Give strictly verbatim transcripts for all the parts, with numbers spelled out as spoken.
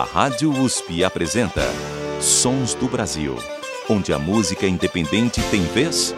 A Rádio U S P apresenta Sons do Brasil, onde a música independente tem vez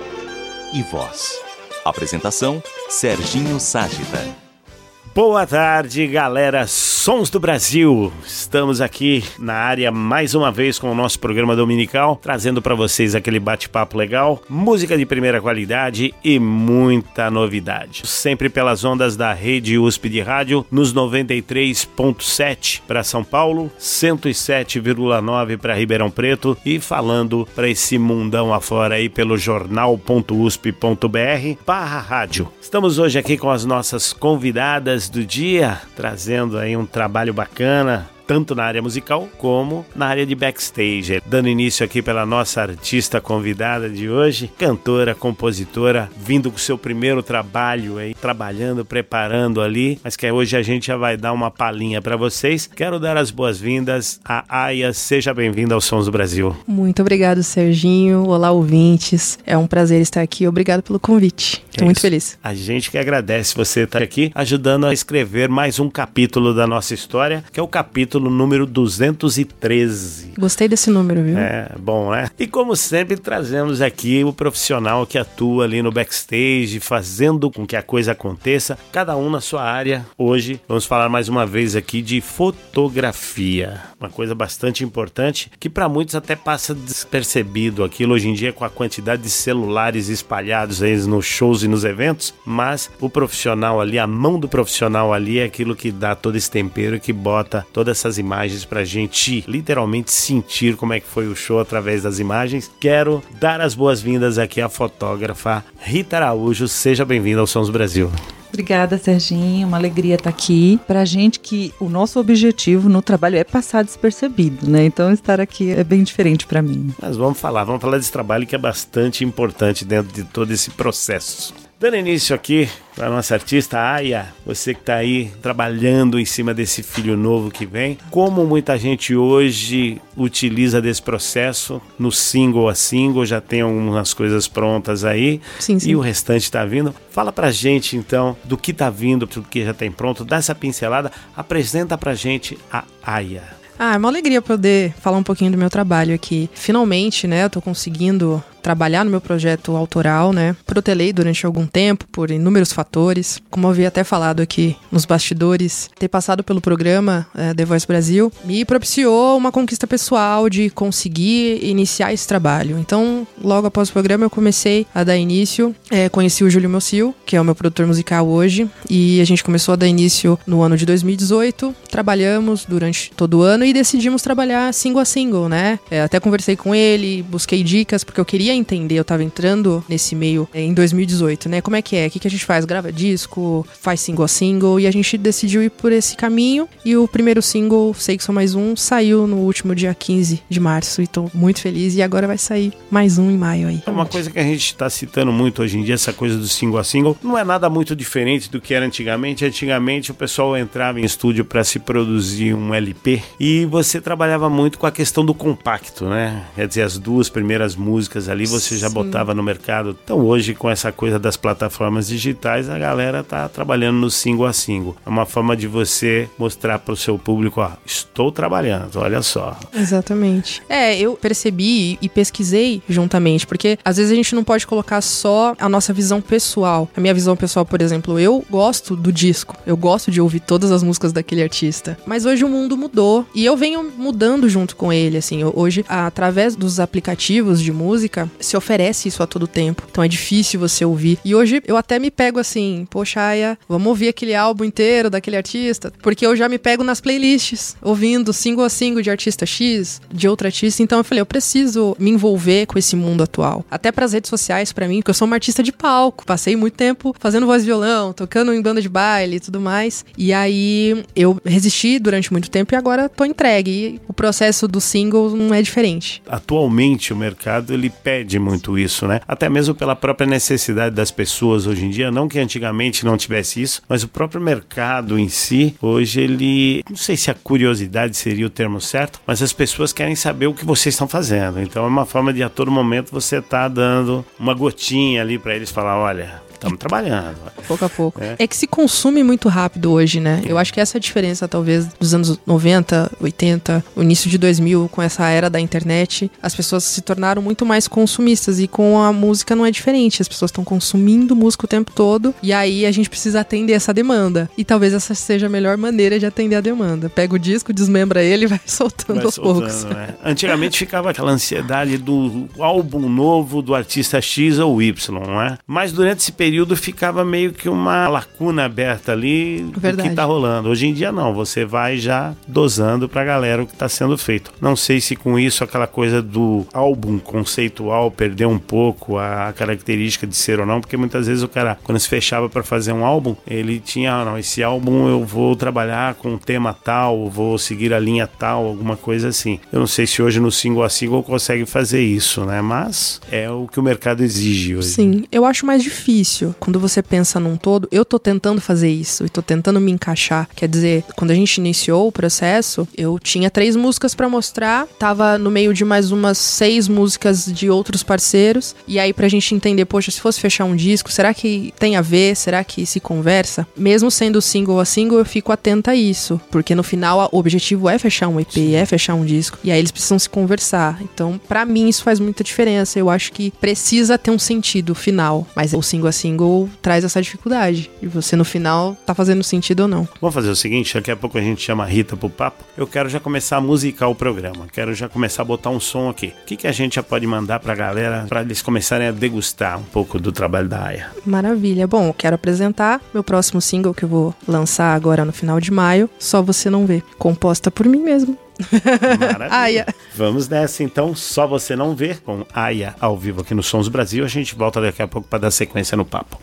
e voz. Apresentação, Serginho Ságita. Boa tarde, galera, Sons do Brasil. Estamos aqui na área mais uma vez com o nosso programa dominical, trazendo para vocês aquele bate-papo legal, música de primeira qualidade e muita novidade. Sempre pelas ondas da Rede U S P de Rádio, nos noventa e três ponto sete para São Paulo, cento e sete vírgula nove para Ribeirão Preto e falando para esse mundão afora aí pelo jornal ponto u s p ponto b r barra rádio. Estamos hoje aqui com as nossas convidadas do dia, trazendo aí um trabalho bacana, tanto na área musical como na área de backstage. Dando início aqui pela nossa artista convidada de hoje, cantora, compositora, vindo com seu primeiro trabalho aí, trabalhando, preparando ali, mas que hoje a gente já vai dar uma palhinha para vocês. Quero dar as boas-vindas a Aya. Seja bem-vinda aos Sons do Brasil. Muito obrigado, Serginho. Olá, ouvintes. É um prazer estar aqui. Obrigado pelo convite. Estou é muito feliz. A gente que agradece você estar aqui, ajudando a escrever mais um capítulo da nossa história, que é o capítulo número duzentos e treze. Gostei desse número, viu? É, bom, né? E como sempre, trazemos aqui o profissional que atua ali no backstage, fazendo com que a coisa aconteça, cada um na sua área. Hoje, vamos falar mais uma vez aqui de fotografia. Uma coisa bastante importante, que para muitos até passa despercebido aquilo hoje em dia com a quantidade de celulares espalhados aí nos shows e nos eventos, mas o profissional ali, a mão do profissional ali é aquilo que dá todo esse tempero, que bota toda essa essas imagens pra gente literalmente sentir como é que foi o show através das imagens. Quero dar as boas-vindas aqui à fotógrafa Rita Araújo. Seja bem-vinda ao Sons do Brasil. Obrigada, Serginho, uma alegria estar aqui. Pra gente que o nosso objetivo no trabalho é passar despercebido, né? Então estar aqui é bem diferente pra mim. Mas vamos falar, vamos falar desse trabalho que é bastante importante dentro de todo esse processo. Dando início aqui para a nossa artista Aya, você que está aí trabalhando em cima desse filho novo que vem, como muita gente hoje utiliza desse processo no single a single, já tem algumas coisas prontas aí, sim, sim. E o restante está vindo. Fala pra gente então do que está vindo, tudo que já tem pronto, dá essa pincelada, apresenta pra gente a Aya. Ah, é uma alegria poder falar um pouquinho do meu trabalho aqui. Finalmente, né, eu tô conseguindo trabalhar no meu projeto autoral, né? Protelei durante algum tempo por inúmeros fatores. Como eu havia até falado aqui nos bastidores, ter passado pelo programa é, The Voice Brasil me propiciou uma conquista pessoal de conseguir iniciar esse trabalho. Então, logo após o programa, eu comecei a dar início. É, conheci o Júlio Mocil, que é o meu produtor musical hoje, e a gente começou a dar início no ano de dois mil e dezoito. Trabalhamos durante todo o ano e decidimos trabalhar single a single, né? É, até conversei com ele, busquei dicas, porque eu queria entender, eu tava entrando nesse meio é, em dois mil e dezoito, né? Como é que é? O que, que a gente faz? Grava disco, faz single a single, e a gente decidiu ir por esse caminho, e o primeiro single, Sei Que Sou Mais Um, saiu no último dia quinze de março, e tô muito feliz, e agora vai sair mais um em maio aí. É uma coisa que a gente tá citando muito hoje em dia, essa coisa do single a single, não é nada muito diferente do que era antigamente. Antigamente o pessoal entrava em estúdio para se produzir um L P, e você trabalhava muito com a questão do compacto, né? Quer dizer, as duas primeiras músicas ali você já Sim. botava no mercado. Então hoje, com essa coisa das plataformas digitais, a galera tá trabalhando no single a single. É uma forma de você mostrar pro seu público, ó, estou trabalhando, olha só. Exatamente. É, eu percebi e pesquisei juntamente, porque às vezes a gente não pode colocar só a nossa visão pessoal. A minha visão pessoal, por exemplo, eu gosto do disco, eu gosto de ouvir todas as músicas daquele artista, mas hoje o mundo mudou e eu venho mudando junto com ele, assim. Hoje, através dos aplicativos de música, se oferece isso a todo tempo. Então é difícil você ouvir. E hoje eu até me pego assim, poxa, Aya, vamos ouvir aquele álbum inteiro daquele artista? Porque eu já me pego nas playlists, ouvindo single a single de artista X, de outro artista. Então eu falei, eu preciso me envolver com esse mundo atual. Até pras redes sociais, pra mim, porque eu sou uma artista de palco. Passei muito tempo fazendo voz e violão, tocando em banda de baile e tudo mais. E aí eu resisti durante muito tempo e agora tô entregue. E o processo do single não é diferente. Atualmente o mercado, ele pede muito isso, né? Até mesmo pela própria necessidade das pessoas hoje em dia, não que antigamente não tivesse isso, mas o próprio mercado em si, hoje ele, não sei se a curiosidade seria o termo certo, mas as pessoas querem saber o que vocês estão fazendo. Então é uma forma de a todo momento você tá dando uma gotinha ali pra eles falar, olha, estamos trabalhando. Pouco a pouco. É. é que se consome muito rápido hoje, né? Eu acho que essa é a diferença, talvez, dos anos noventa, oitenta, o início de dois mil, com essa era da internet. As pessoas se tornaram muito mais consumistas e com a música não é diferente. As pessoas estão consumindo música o tempo todo e aí a gente precisa atender essa demanda. E talvez essa seja a melhor maneira de atender a demanda. Pega o disco, desmembra ele e vai soltando vai aos soltando, poucos. Né? Antigamente ficava aquela ansiedade do álbum novo do artista X ou Y, não é? Mas durante esse período ficava meio que uma lacuna aberta ali Verdade. do que tá rolando. Hoje em dia não, você vai já dosando pra galera o que tá sendo feito. Não sei se com isso aquela coisa do álbum conceitual perdeu um pouco a característica de ser ou não, porque muitas vezes o cara, quando se fechava pra fazer um álbum, ele tinha, ah, não, esse álbum eu vou trabalhar com um tema tal, vou seguir a linha tal, alguma coisa assim. Eu não sei se hoje no single a single consegue fazer isso, né? Mas é o que o mercado exige hoje. Sim, eu acho mais difícil. Quando você pensa num todo, eu tô tentando fazer isso e tô tentando me encaixar. Quer dizer, quando a gente iniciou o processo, eu tinha três músicas pra mostrar, tava no meio de mais umas seis músicas de outros parceiros, e aí pra gente entender, poxa, se fosse fechar um disco, será que tem a ver? Será que se conversa? Mesmo sendo single a single, eu fico atenta a isso, porque no final o objetivo é fechar um E P, Sim. é fechar um disco, e aí eles precisam se conversar. Então, pra mim, isso faz muita diferença. Eu acho que precisa ter um sentido final, mas o single a single traz essa dificuldade, e você no final tá fazendo sentido ou não. Vamos fazer o seguinte, daqui a pouco a gente chama a Rita pro papo. Eu quero já começar a musicar o programa, quero já começar a botar um som aqui. O que, que a gente já pode mandar pra galera, pra eles começarem a degustar um pouco do trabalho da Aya? Maravilha. Bom, eu quero apresentar meu próximo single que eu vou lançar agora no final de maio, Só Você Não Vê, composta por mim mesmo. Aya. Vamos nessa então, Só Você Não Vê, com Aya ao vivo aqui no Sons Brasil. A gente volta daqui a pouco para dar sequência no papo.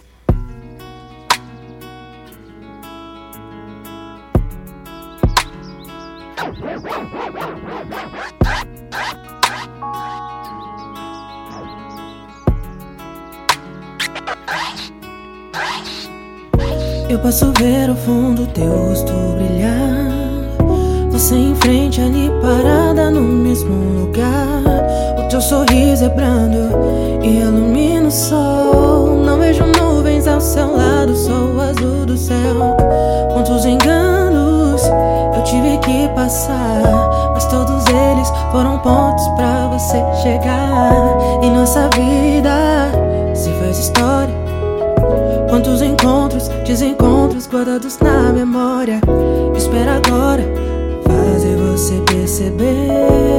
Eu posso ver ao fundo teu rosto brilhar, você em frente ali parada no mesmo lugar. O teu sorriso é brando e ilumina o sol. Não vejo nuvens ao seu lado, só o azul do céu. Quantos enganos eu tive que passar, mas todos eles foram pontos pra você chegar. E nossa vida se faz história. Quantos encontros, desencontros guardados na memória. Espera agora fazer você perceber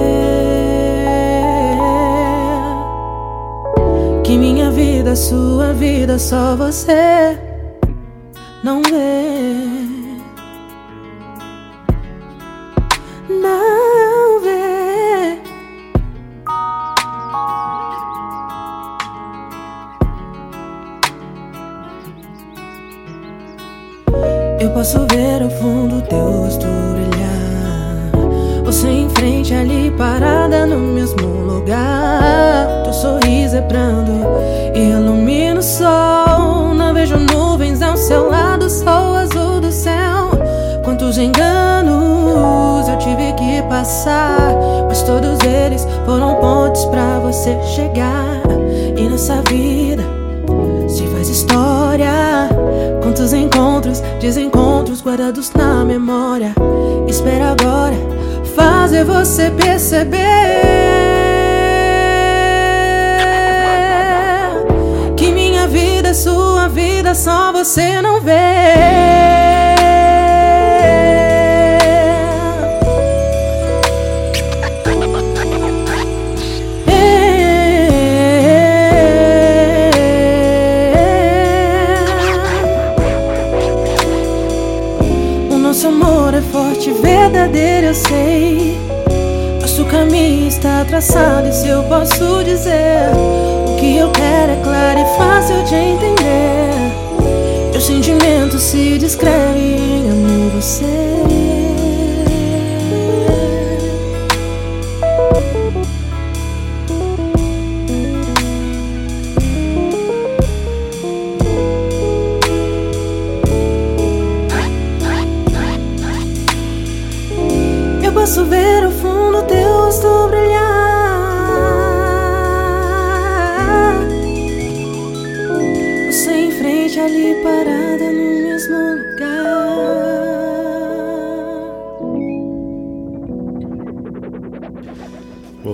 que minha vida, sua vida, só você não vê. Não vê. Eu posso ver ao fundo teu rosto brilhar, você em frente ali parada no mesmo lugar. Teu sorriso é brando e ilumina o sol. Não vejo nuvens ao seu lado, só o azul do céu. Quantos enganos eu tive que passar, mas todos eles foram pontes pra você chegar. E nossa vida se faz história. Quantos encontros, desencontros guardados na memória. Espera agora fazer você perceber que minha vida, sua vida, só você não vê. Nosso amor é forte, verdadeiro, eu sei. Nosso caminho está traçado, e se eu posso dizer, o que eu quero é claro e fácil de entender. Meu sentimento se descreve em amo você. Posso ver ao fundo teu rosto brilhar, você em frente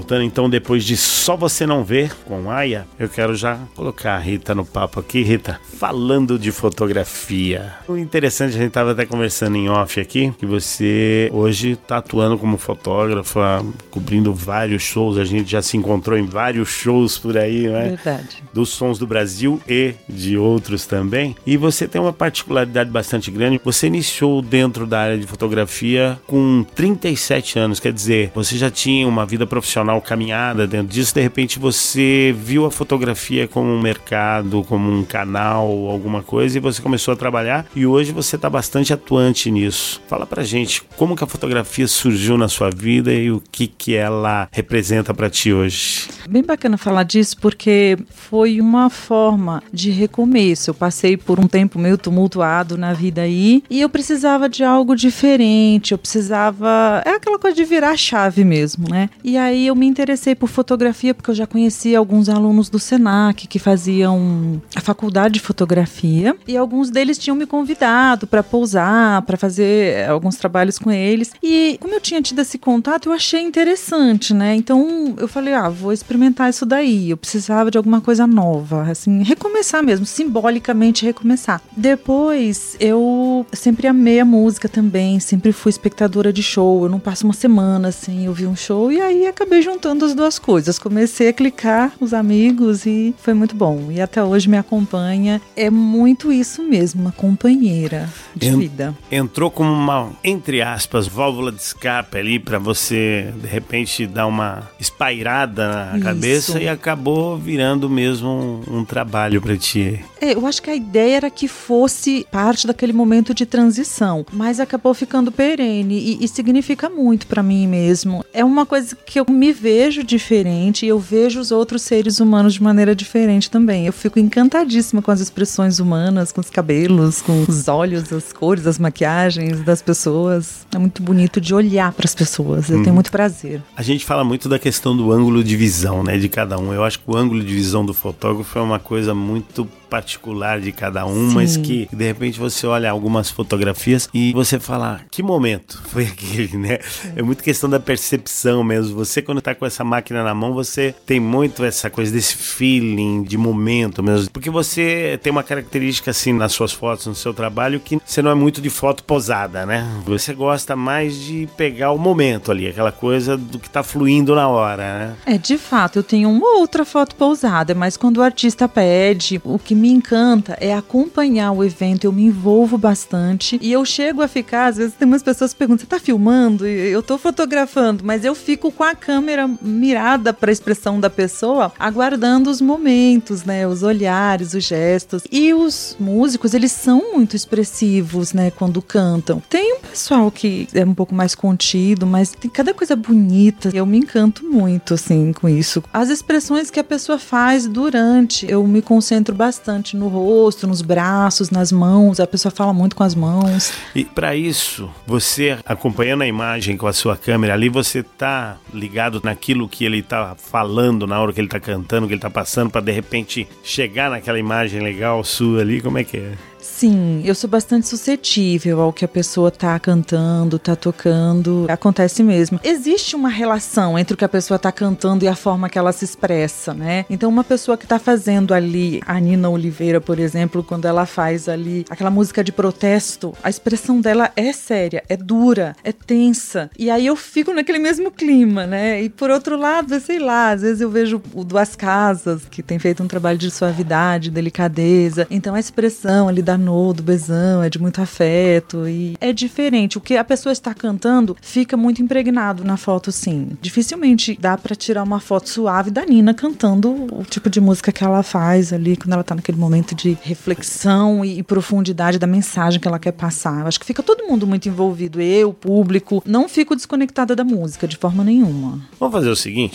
voltando então depois de Só Você Não Vê, com Aya, eu quero já colocar a Rita no papo aqui. Rita, falando de fotografia, o interessante, a gente estava até conversando em off aqui, que você hoje está atuando como fotógrafa, cobrindo vários shows, a gente já se encontrou em vários shows por aí, não é? Verdade. Dos Sons do Brasil e de outros também. E você tem uma particularidade bastante grande, você iniciou dentro da área de fotografia com trinta e sete anos, quer dizer, você já tinha uma vida profissional caminhada dentro disso, de repente você viu a fotografia como um mercado, como um canal, alguma coisa, e você começou a trabalhar, e hoje você está bastante atuante nisso. Fala pra gente, como que a fotografia surgiu na sua vida e o que que ela representa pra ti hoje? Bem bacana falar disso, porque foi uma forma de recomeço. Eu passei por um tempo meio tumultuado na vida aí, e eu precisava de algo diferente, eu precisava... É aquela coisa de virar a chave mesmo, né? E aí eu me interessei por fotografia, porque eu já conhecia alguns alunos do Senac que faziam a faculdade de fotografia, e alguns deles tinham me convidado para pousar, para fazer alguns trabalhos com eles, e como eu tinha tido esse contato, eu achei interessante, né? Então eu falei, ah, vou experimentar isso daí, eu precisava de alguma coisa nova, assim, recomeçar mesmo, simbolicamente recomeçar. Depois, eu sempre amei a música também, sempre fui espectadora de show, eu não passo uma semana sem ouvir um show, e aí acabei juntando as duas coisas, comecei a clicar os amigos e foi muito bom, e até hoje me acompanha, é muito isso mesmo, uma companheira de Ent- vida. Entrou como uma, entre aspas, válvula de escape ali pra você, de repente, dar uma espairada na Isso. cabeça e acabou virando mesmo um, um trabalho pra ti. É, eu acho que a ideia era que fosse parte daquele momento de transição, mas acabou ficando perene e, e significa muito pra mim mesmo. É uma coisa que eu me vejo diferente e eu vejo os outros seres humanos de maneira diferente também. Eu fico encantadíssima com as expressões humanas, com os cabelos, com os olhos, as cores, as maquiagens das pessoas. É muito bonito de olhar pras pessoas, eu Hum. tenho muito prazer. A gente fala muito da questão do ângulo de visão, né, de cada um. Eu acho que o ângulo de visão do fotógrafo é uma coisa muito particular de cada um, Sim. mas que de repente você olha algumas fotografias e você fala, que momento foi aquele, né? É muito questão da percepção mesmo. Você, quando tá com essa máquina na mão, você tem muito essa coisa desse feeling de momento mesmo, porque você tem uma característica assim nas suas fotos, no seu trabalho, que você não é muito de foto posada, né? Você gosta mais de pegar o momento ali, aquela coisa do que tá fluindo na hora, né? É, de fato, eu tenho uma outra foto pousada, mas quando o artista pede, o que me encanta é acompanhar o evento, eu me envolvo bastante e eu chego a ficar, às vezes tem umas pessoas que perguntam, você tá filmando? Eu tô fotografando, mas eu fico com a câmera mirada para a expressão da pessoa, aguardando os momentos, né, os olhares, os gestos. E os músicos, eles são muito expressivos, né, quando cantam. Tem um pessoal que é um pouco mais contido, mas tem cada coisa bonita, eu me encanto muito, assim, com isso. As expressões que a pessoa faz durante, eu me concentro bastante no rosto, nos braços, nas mãos, a pessoa fala muito com as mãos. E para isso, você acompanhando a imagem com a sua câmera ali, você tá ligado naquilo que ele tá falando na hora que ele tá cantando, que ele tá passando, para de repente chegar naquela imagem legal sua ali, como é que é? Sim, eu sou bastante suscetível ao que a pessoa tá cantando, tá tocando. Acontece mesmo. Existe uma relação entre o que a pessoa tá cantando e a forma que ela se expressa, né? Então, uma pessoa que tá fazendo ali, a Nina Oliveira, por exemplo, quando ela faz ali aquela música de protesto, a expressão dela é séria, é dura, é tensa. E aí eu fico naquele mesmo clima, né? E por outro lado, sei lá, às vezes eu vejo o Duas Casas, que tem feito um trabalho de suavidade, delicadeza. Então, a expressão ali da do Bezão, é de muito afeto e é diferente. O que a pessoa está cantando fica muito impregnado na foto, sim. Dificilmente dá pra tirar uma foto suave da Nina cantando o tipo de música que ela faz ali, quando ela tá naquele momento de reflexão e, e profundidade da mensagem que ela quer passar. Eu acho que fica todo mundo muito envolvido, eu, o público, não fico desconectada da música de forma nenhuma. Vamos fazer o seguinte,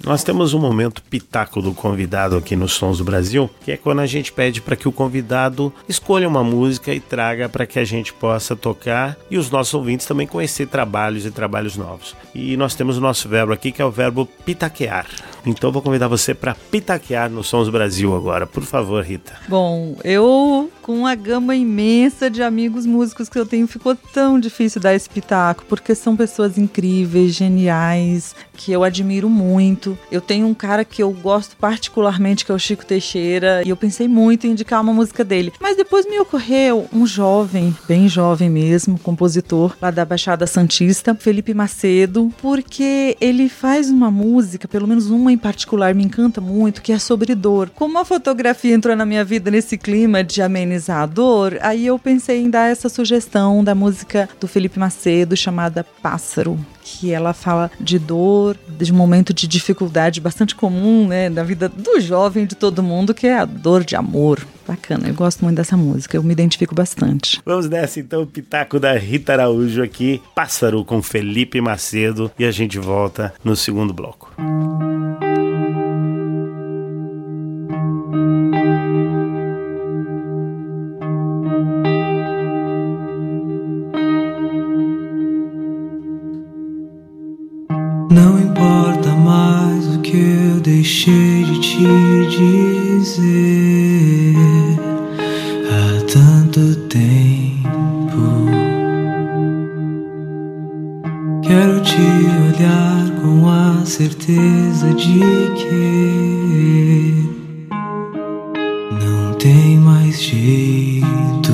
Nós temos um momento pitaco do convidado aqui nos Sons do Brasil, que é quando a gente pede para que o convidado escolha uma música e traga para que a gente possa tocar e os nossos ouvintes também conhecer trabalhos e trabalhos novos. E nós temos o nosso verbo aqui, que é o verbo pitaquear. Então eu vou convidar você para pitaquear nos Sons do Brasil agora. Por favor, Rita. Bom, eu, com uma gama imensa de amigos músicos que eu tenho, ficou tão difícil dar esse pitaco, porque são pessoas incríveis, geniais, que eu admiro muito. Eu tenho um cara que eu gosto particularmente, que é o Chico Teixeira, e eu pensei muito em indicar uma música dele. Mas depois me ocorreu um jovem, bem jovem mesmo, compositor lá da Baixada Santista, Felipe Macedo, porque ele faz uma música, pelo menos uma em particular, me encanta muito, que é sobre dor. Como a fotografia entrou na minha vida nesse clima de amenizar a dor, aí eu pensei em dar essa sugestão da música do Felipe Macedo, chamada Pássaro, que ela fala de dor, de um momento de dificuldade bastante comum, né, na vida do jovem, de todo mundo, que é a dor de amor. Bacana, eu gosto muito dessa música, eu me identifico bastante. Vamos nessa então, o pitaco da Rita Araújo aqui, Pássaro com Felipe Macedo, e a gente volta no segundo bloco. Não importa mais o que eu deixei de te dizer há tanto tempo. Quero te olhar com a certeza de que não tem mais jeito.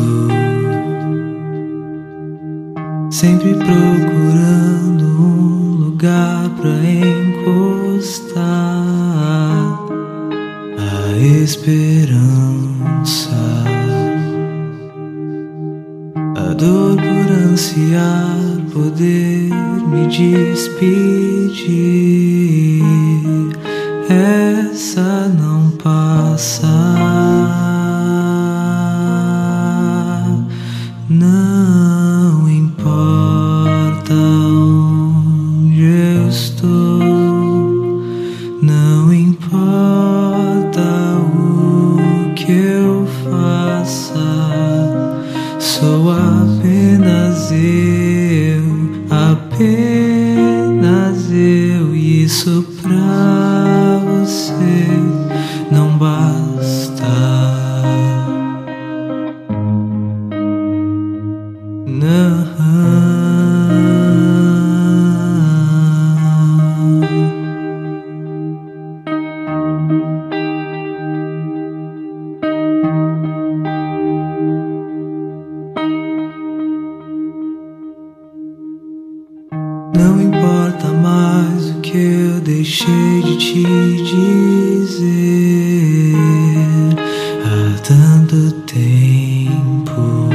Sempre procurando um lugar pra encostar a esperança, a dor por ansiar poder me despedir. Essa não passa. Não importa onde eu estou, não importa o que eu faça, sou apenas eu, apenas eu, e isso pra você não basta. Não. Não importa mais o que eu deixei de te dizer há tanto tempo.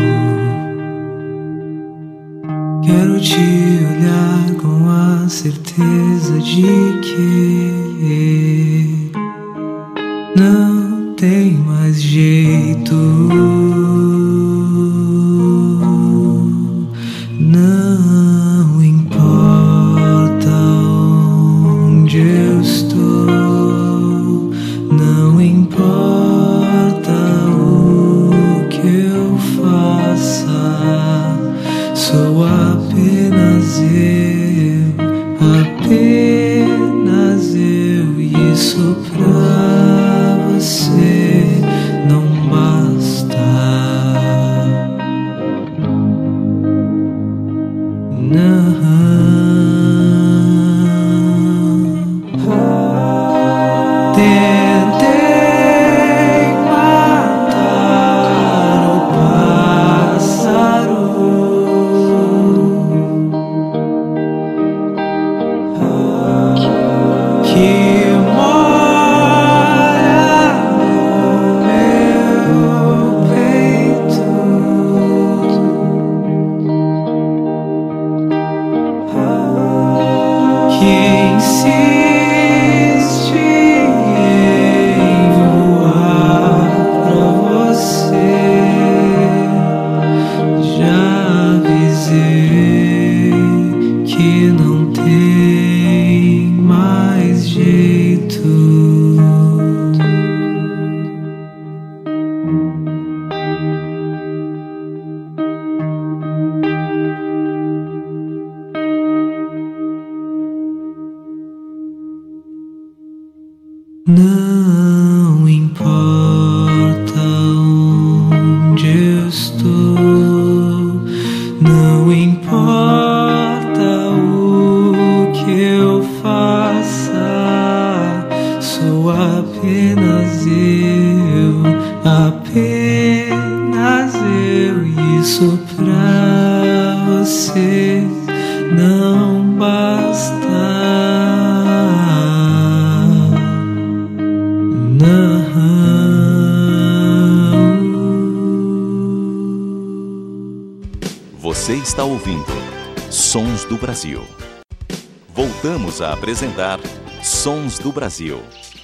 Quero te olhar com a certeza de que não tem mais jeito. Não importa onde eu estou, não importa o que eu faça, sou apenas eu, apenas eu, e isso pra você não basta. Não. Tentei matar o pássaro que mora no meu peito. Que insiste em voar pra você. Já avisei que não tem mais jeito. Não importa o que eu faça, sou apenas eu, apenas eu. Isso pra você não basta. Não. Você está ouvindo Sons do Brasil. Voltamos a apresentar Sons do Brasil.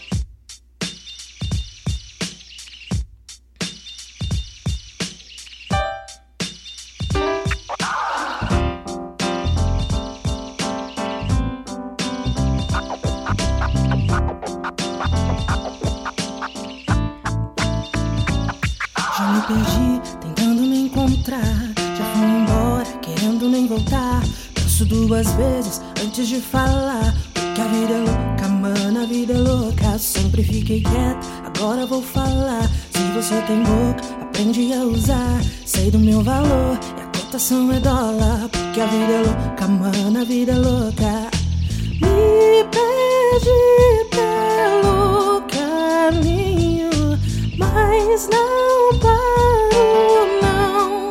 Já me perdi tentando me encontrar, já fui embora querendo nem voltar. Penso duas vezes antes de falar, porque a vida é louca, mano, a vida é louca. Sempre fiquei quieta, agora vou falar. Se você tem boca, aprende a usar. Sei do meu valor e a cotação é dólar, porque a vida é louca, mano, a vida é louca. Me perdi pelo caminho, mas não paro, não.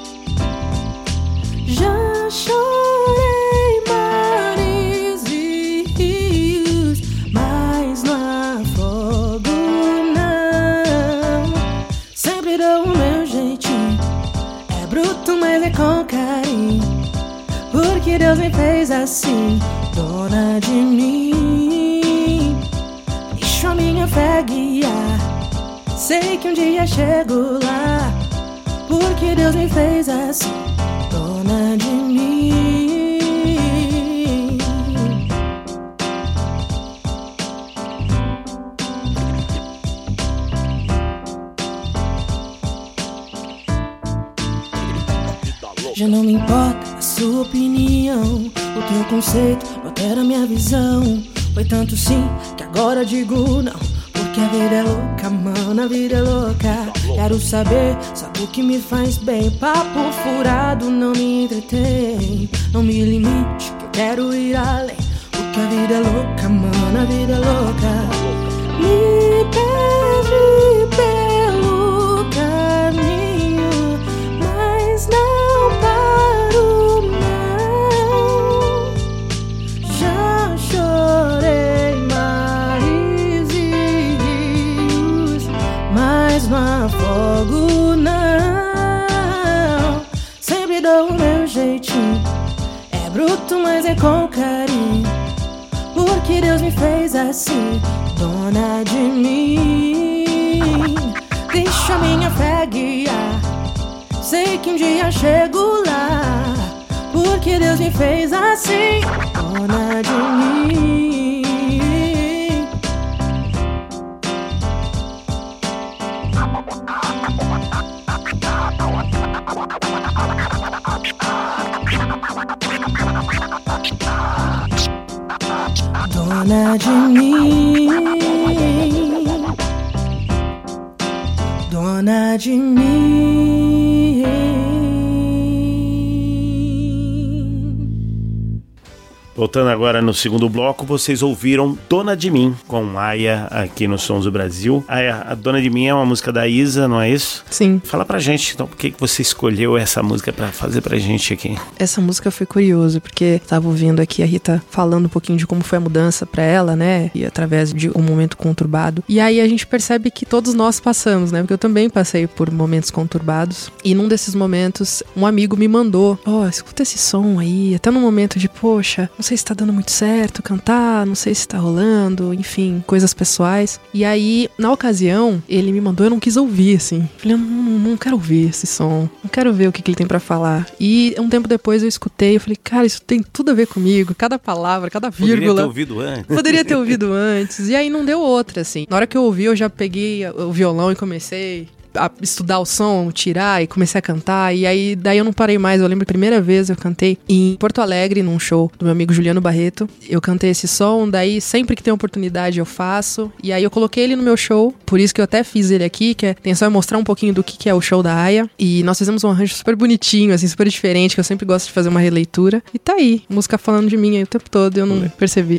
Já chorei mares e rios, mas não afogo, não. Sempre dou o meu jeitinho, é bruto, mas é com carinho, porque Deus me fez assim, dona de mim. Deixo a minha fé guiar, sei que um dia chego lá, porque Deus me fez assim, dona de mim. Já não me importa a sua opinião, o teu conceito não altera a minha visão. Foi tanto sim que agora digo não, porque a vida é louca, mano, a vida é louca. Quero saber, sabe o que me faz bem. Papo furado não me entretém, não me limite que eu quero ir além, porque a vida é louca, mano, a vida é louca. Me perdi pelo caminho, mas não paro, não. Já chorei mares e rios, mas não afogo, não. Sempre dou o meu jeitinho, é bruto, mas é com carinho, porque Deus me fez assim, dona de mim. Deixa a minha fé guiar, sei que um dia chego lá, porque Deus me fez assim, dona de mim. Dona de mim, dona de mim. Voltando agora no segundo bloco, vocês ouviram Dona de Mim, com Aya, aqui no Sons do Brasil. Aya, a Dona de Mim é uma música da Isa, não é isso? Sim. Fala pra gente, então, por que você escolheu essa música pra fazer pra gente aqui? Essa música foi curioso, porque tava ouvindo aqui a Rita falando um pouquinho de como foi a mudança pra ela, né? E através de um momento conturbado. E aí a gente percebe que todos nós passamos, né? Porque eu também passei por momentos conturbados. E num desses momentos, um amigo me mandou, ó, oh, escuta esse som aí. Até num momento de, poxa, não sei se tá dando muito certo cantar, não sei se tá rolando, enfim, coisas pessoais. E aí, na ocasião, ele me mandou, eu não quis ouvir, assim. Falei, não, não, não quero ouvir esse som, não quero ver o que, que ele tem pra falar. E um tempo depois eu escutei, eu falei, cara, isso tem tudo a ver comigo, cada palavra, cada vírgula. Poderia ter ouvido antes. Poderia ter ouvido antes. E aí não deu outra, assim. Na hora que eu ouvi, eu já peguei o violão e comecei a estudar o som, tirar e comecei a cantar. E aí, daí eu não parei mais. Eu lembro a primeira vez eu cantei em Porto Alegre, num show do meu amigo Juliano Barreto. Eu cantei esse som, daí sempre que tem oportunidade eu faço. E aí eu coloquei ele no meu show, por isso que eu até fiz ele aqui, que é atenção é mostrar um pouquinho do que, que é o show da Aya. E nós fizemos um arranjo super bonitinho, assim, super diferente, que eu sempre gosto de fazer uma releitura. E tá aí, música falando de mim aí o tempo todo, eu não percebi.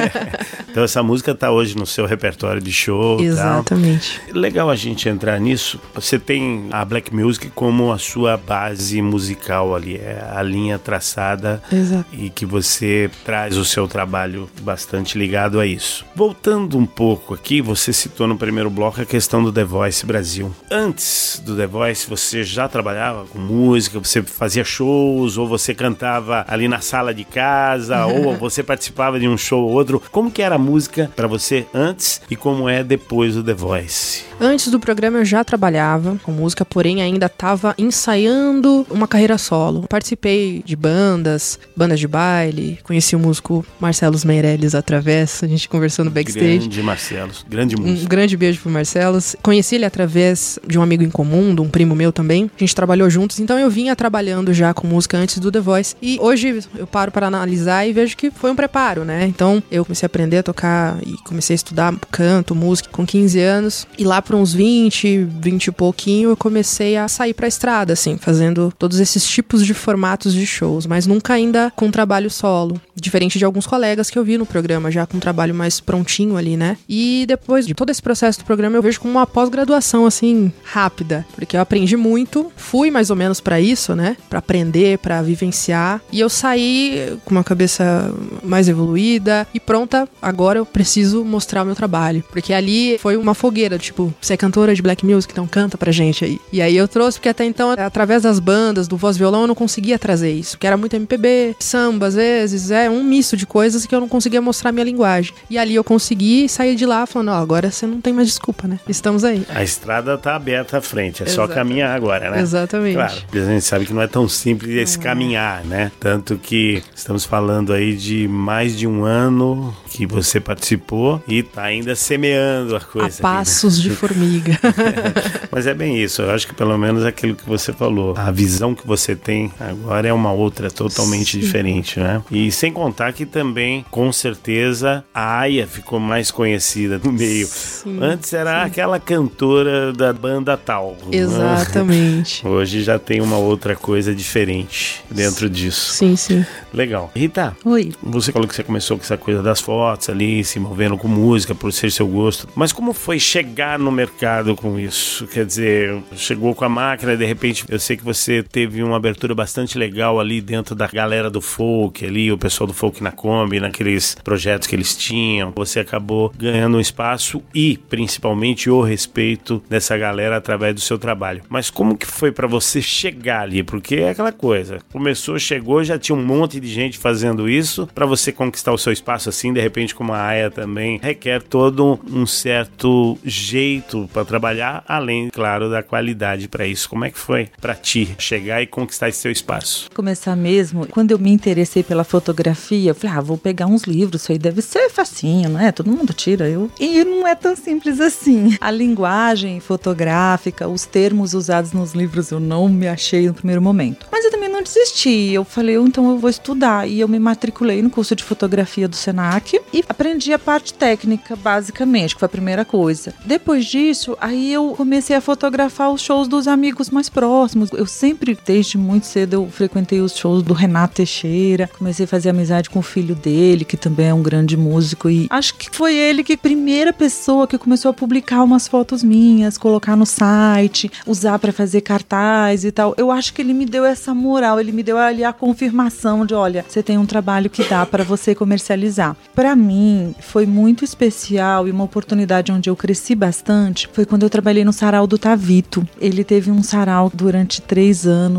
Então essa música tá hoje no seu repertório de show. Exatamente. Tal. Legal a gente entrar nisso. Você tem a Black Music como a sua base musical ali, é a linha traçada. Exato. E que você traz o seu trabalho bastante ligado a isso. Voltando um pouco aqui, você citou no primeiro bloco a questão do The Voice Brasil. Antes do The Voice, você já trabalhava com música, você fazia shows, ou você cantava ali na sala de casa, ou você participava de um show ou outro. Como que era a música para você antes e como é depois do The Voice? Antes do programa eu já trabalhava com música, porém ainda estava ensaiando uma carreira solo. Participei de bandas, bandas de baile, conheci o músico Marcelo Meirelles através, a gente conversou no backstage. Grande Marcelo, grande músico. Um grande beijo pro Marcelo. Conheci ele através de um amigo em comum, de um primo meu também. A gente trabalhou juntos, então eu vinha trabalhando já com música antes do The Voice. E hoje eu paro para analisar e vejo que foi um preparo, né? Então eu comecei a aprender a tocar e comecei a estudar canto, música com quinze anos. E lá por uns vinte, vinte e pouquinho, eu comecei a sair pra estrada, assim, fazendo todos esses tipos de formatos de shows, mas nunca ainda com trabalho solo. Diferente de alguns colegas que eu vi no programa, já com um trabalho mais prontinho ali, né? E depois de todo esse processo do programa, eu vejo como uma pós-graduação, assim, rápida. Porque eu aprendi muito, fui mais ou menos pra isso, né? Pra aprender, pra vivenciar. E eu saí com uma cabeça mais evoluída e pronta, agora eu preciso mostrar o meu trabalho. Porque ali foi uma fogueira, tipo, você é cantora de Black Music, então canta pra gente aí. E aí eu trouxe, porque até então, através das bandas, do voz e violão, eu não conseguia trazer isso. Porque era muito M P B, samba, às vezes, é um misto de coisas que eu não conseguia mostrar a minha linguagem. E ali eu consegui sair de lá falando, ó, oh, agora você não tem mais desculpa, né? Estamos aí. A estrada tá aberta à frente, é Exatamente. Só caminhar agora, né? Exatamente. Claro, a gente sabe que não é tão simples esse não caminhar, é. né? Tanto que estamos falando aí de mais de um ano que você participou e tá ainda semeando a coisa. A passos aqui, né? De formiga. Mas é bem isso, eu acho que pelo menos aquilo que você falou, a visão que você tem agora é uma outra totalmente Sim. diferente, né? E sem contar que também, com certeza, a Aya ficou mais conhecida no meio. Sim, Antes era sim. aquela cantora da banda tal. Exatamente. Né? Hoje já tem uma outra coisa diferente dentro disso. Sim, sim. Legal. Rita, Oi. Você falou que você começou com essa coisa das fotos ali, se movendo com música, por ser seu gosto. Mas como foi chegar no mercado com isso? Quer dizer, chegou com a máquina, de repente, eu sei que você teve uma abertura bastante legal ali dentro da galera do folk ali, o pessoal do folk na Kombi, naqueles projetos que eles tinham. Você acabou ganhando um espaço e, principalmente, o respeito dessa galera através do seu trabalho. Mas como que foi pra você chegar ali? Porque é aquela coisa, começou, chegou, já tinha um monte de gente fazendo isso. Pra você conquistar o seu espaço assim, de repente, como a Aya também, requer todo um certo jeito pra trabalhar, além, claro, da qualidade pra isso. Como é que foi pra ti chegar e conquistar esse seu espaço? Começar mesmo, quando eu me interessei pela fotografia, eu falei, ah, vou pegar uns livros, isso aí deve ser facinho, não é? Todo mundo tira, eu... E não é tão simples assim. A linguagem fotográfica, os termos usados nos livros, eu não me achei no primeiro momento. Mas eu também não desisti, eu falei, então eu vou estudar. E eu me matriculei no curso de fotografia do Senac e aprendi a parte técnica, basicamente, que foi a primeira coisa. Depois disso, aí eu comecei a fotografar os shows dos amigos mais próximos. Eu sempre, desde muito cedo, eu frequentei os shows do Renato Teixeira, comecei a fazer amizade com o filho dele, que também é um grande músico, e acho que foi ele que, primeira pessoa que começou a publicar umas fotos minhas, colocar no site, usar pra fazer cartaz e tal. Eu acho que ele me deu essa moral, ele me deu ali a confirmação de, olha, você tem um trabalho que dá pra você comercializar. Pra mim, foi muito especial e uma oportunidade onde eu cresci bastante, foi quando eu trabalhei no sarau do Tavito. Ele teve um sarau durante três anos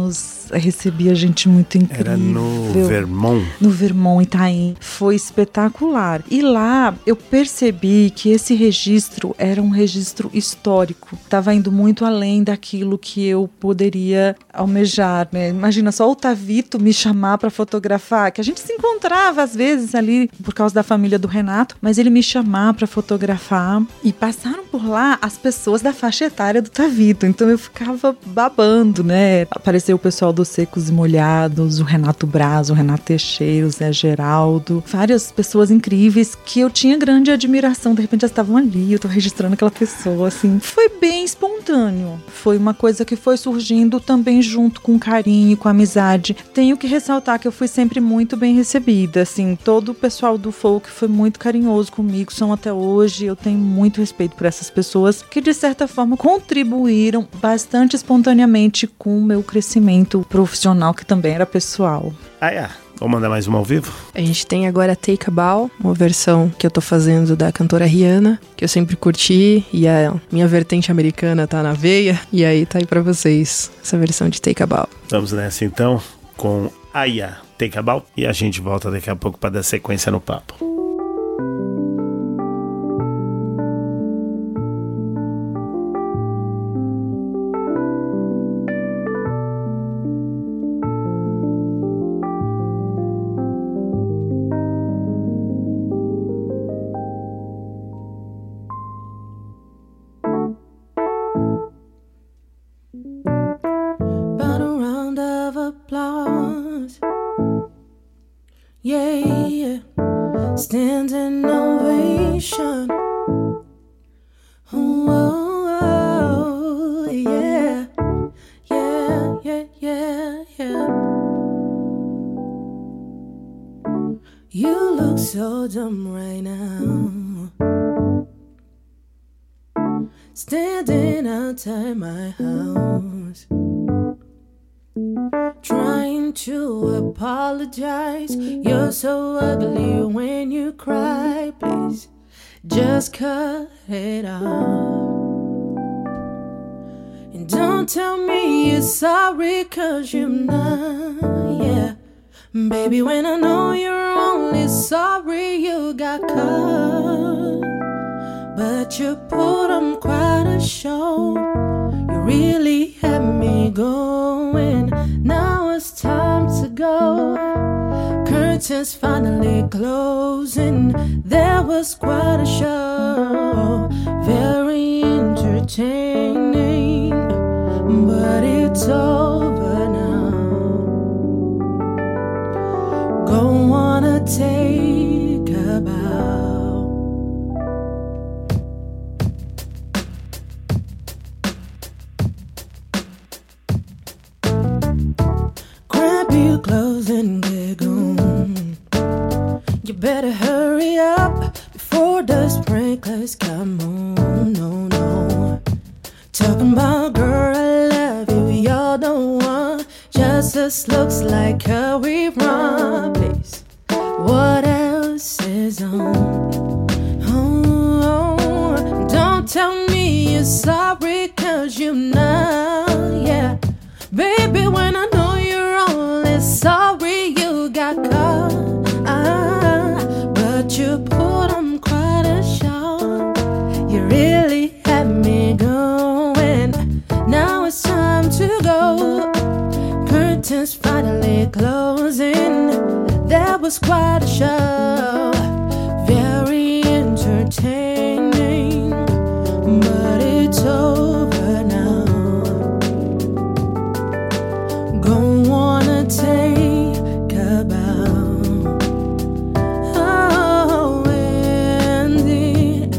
recebia gente muito incrível. Era no Vermont. No Vermont, Itaim. Foi espetacular. E lá eu percebi que esse registro era um registro histórico. Estava indo muito além daquilo que eu poderia almejar, né? Imagina só o Tavito me chamar para fotografar, que a gente se encontrava às vezes ali por causa da família do Renato, mas ele me chamar para fotografar e passaram por lá as pessoas da faixa etária do Tavito. Então eu ficava babando, né? Apareceu o pessoal dos Secos e Molhados, o Renato Braz, o Renato Teixeira, o Zé Geraldo, várias pessoas incríveis que eu tinha grande admiração. De repente elas estavam ali, eu tô registrando aquela pessoa, assim. Foi bem espontâneo. Foi uma coisa que foi surgindo também junto com carinho, com amizade. Tenho que ressaltar que eu fui sempre muito bem recebida, assim. Todo o pessoal do folk foi muito carinhoso comigo, são até hoje. Eu tenho muito respeito por essas pessoas que, de certa forma, contribuíram bastante espontaneamente com o meu crescimento profissional, que também era pessoal. Ah, é. Vamos mandar mais uma ao vivo? A gente tem agora Take a Bow, uma versão que eu tô fazendo da cantora Rihanna, que eu sempre curti, e a minha vertente americana tá na veia, e aí tá aí pra vocês essa versão de Take a Bow. Vamos nessa então com Aya, Take a Bow, e a gente volta daqui a pouco pra dar sequência no papo. Yeah, yeah, standing ovation. Oh, yeah, yeah, yeah, yeah, yeah. You look so dumb right now, standing outside my house, trying to apologize. You're so ugly when you cry. Please just cut it off. And don't tell me you're sorry, cause you're not, yeah. Baby, when I know you're only sorry you got caught, but you put on quite a show. You really had me going. Now it's time to go. Curtains finally closing. There was quite a show, very entertaining, but it's over now. Go wanna take a bow. Grab your clothes and get gone. You better hurry up before the sprinklers come on. No, no. Talking about girl, I love you, you're the one. Just as looks like a rerun, please. What else is on? Oh, don't tell me you're sorry, cause you're not, yeah. Baby, when I know you're only sorry you got caught, ah, but you put on quite a show. You really had me going. Now it's time to go. Curtains finally closing. There was quite a show, very entertaining, but it's over now. Go wanna take a bow. Oh, in the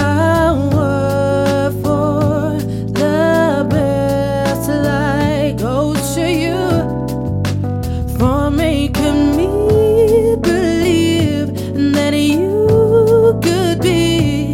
hour for the best light goes to you for making me believe that you could be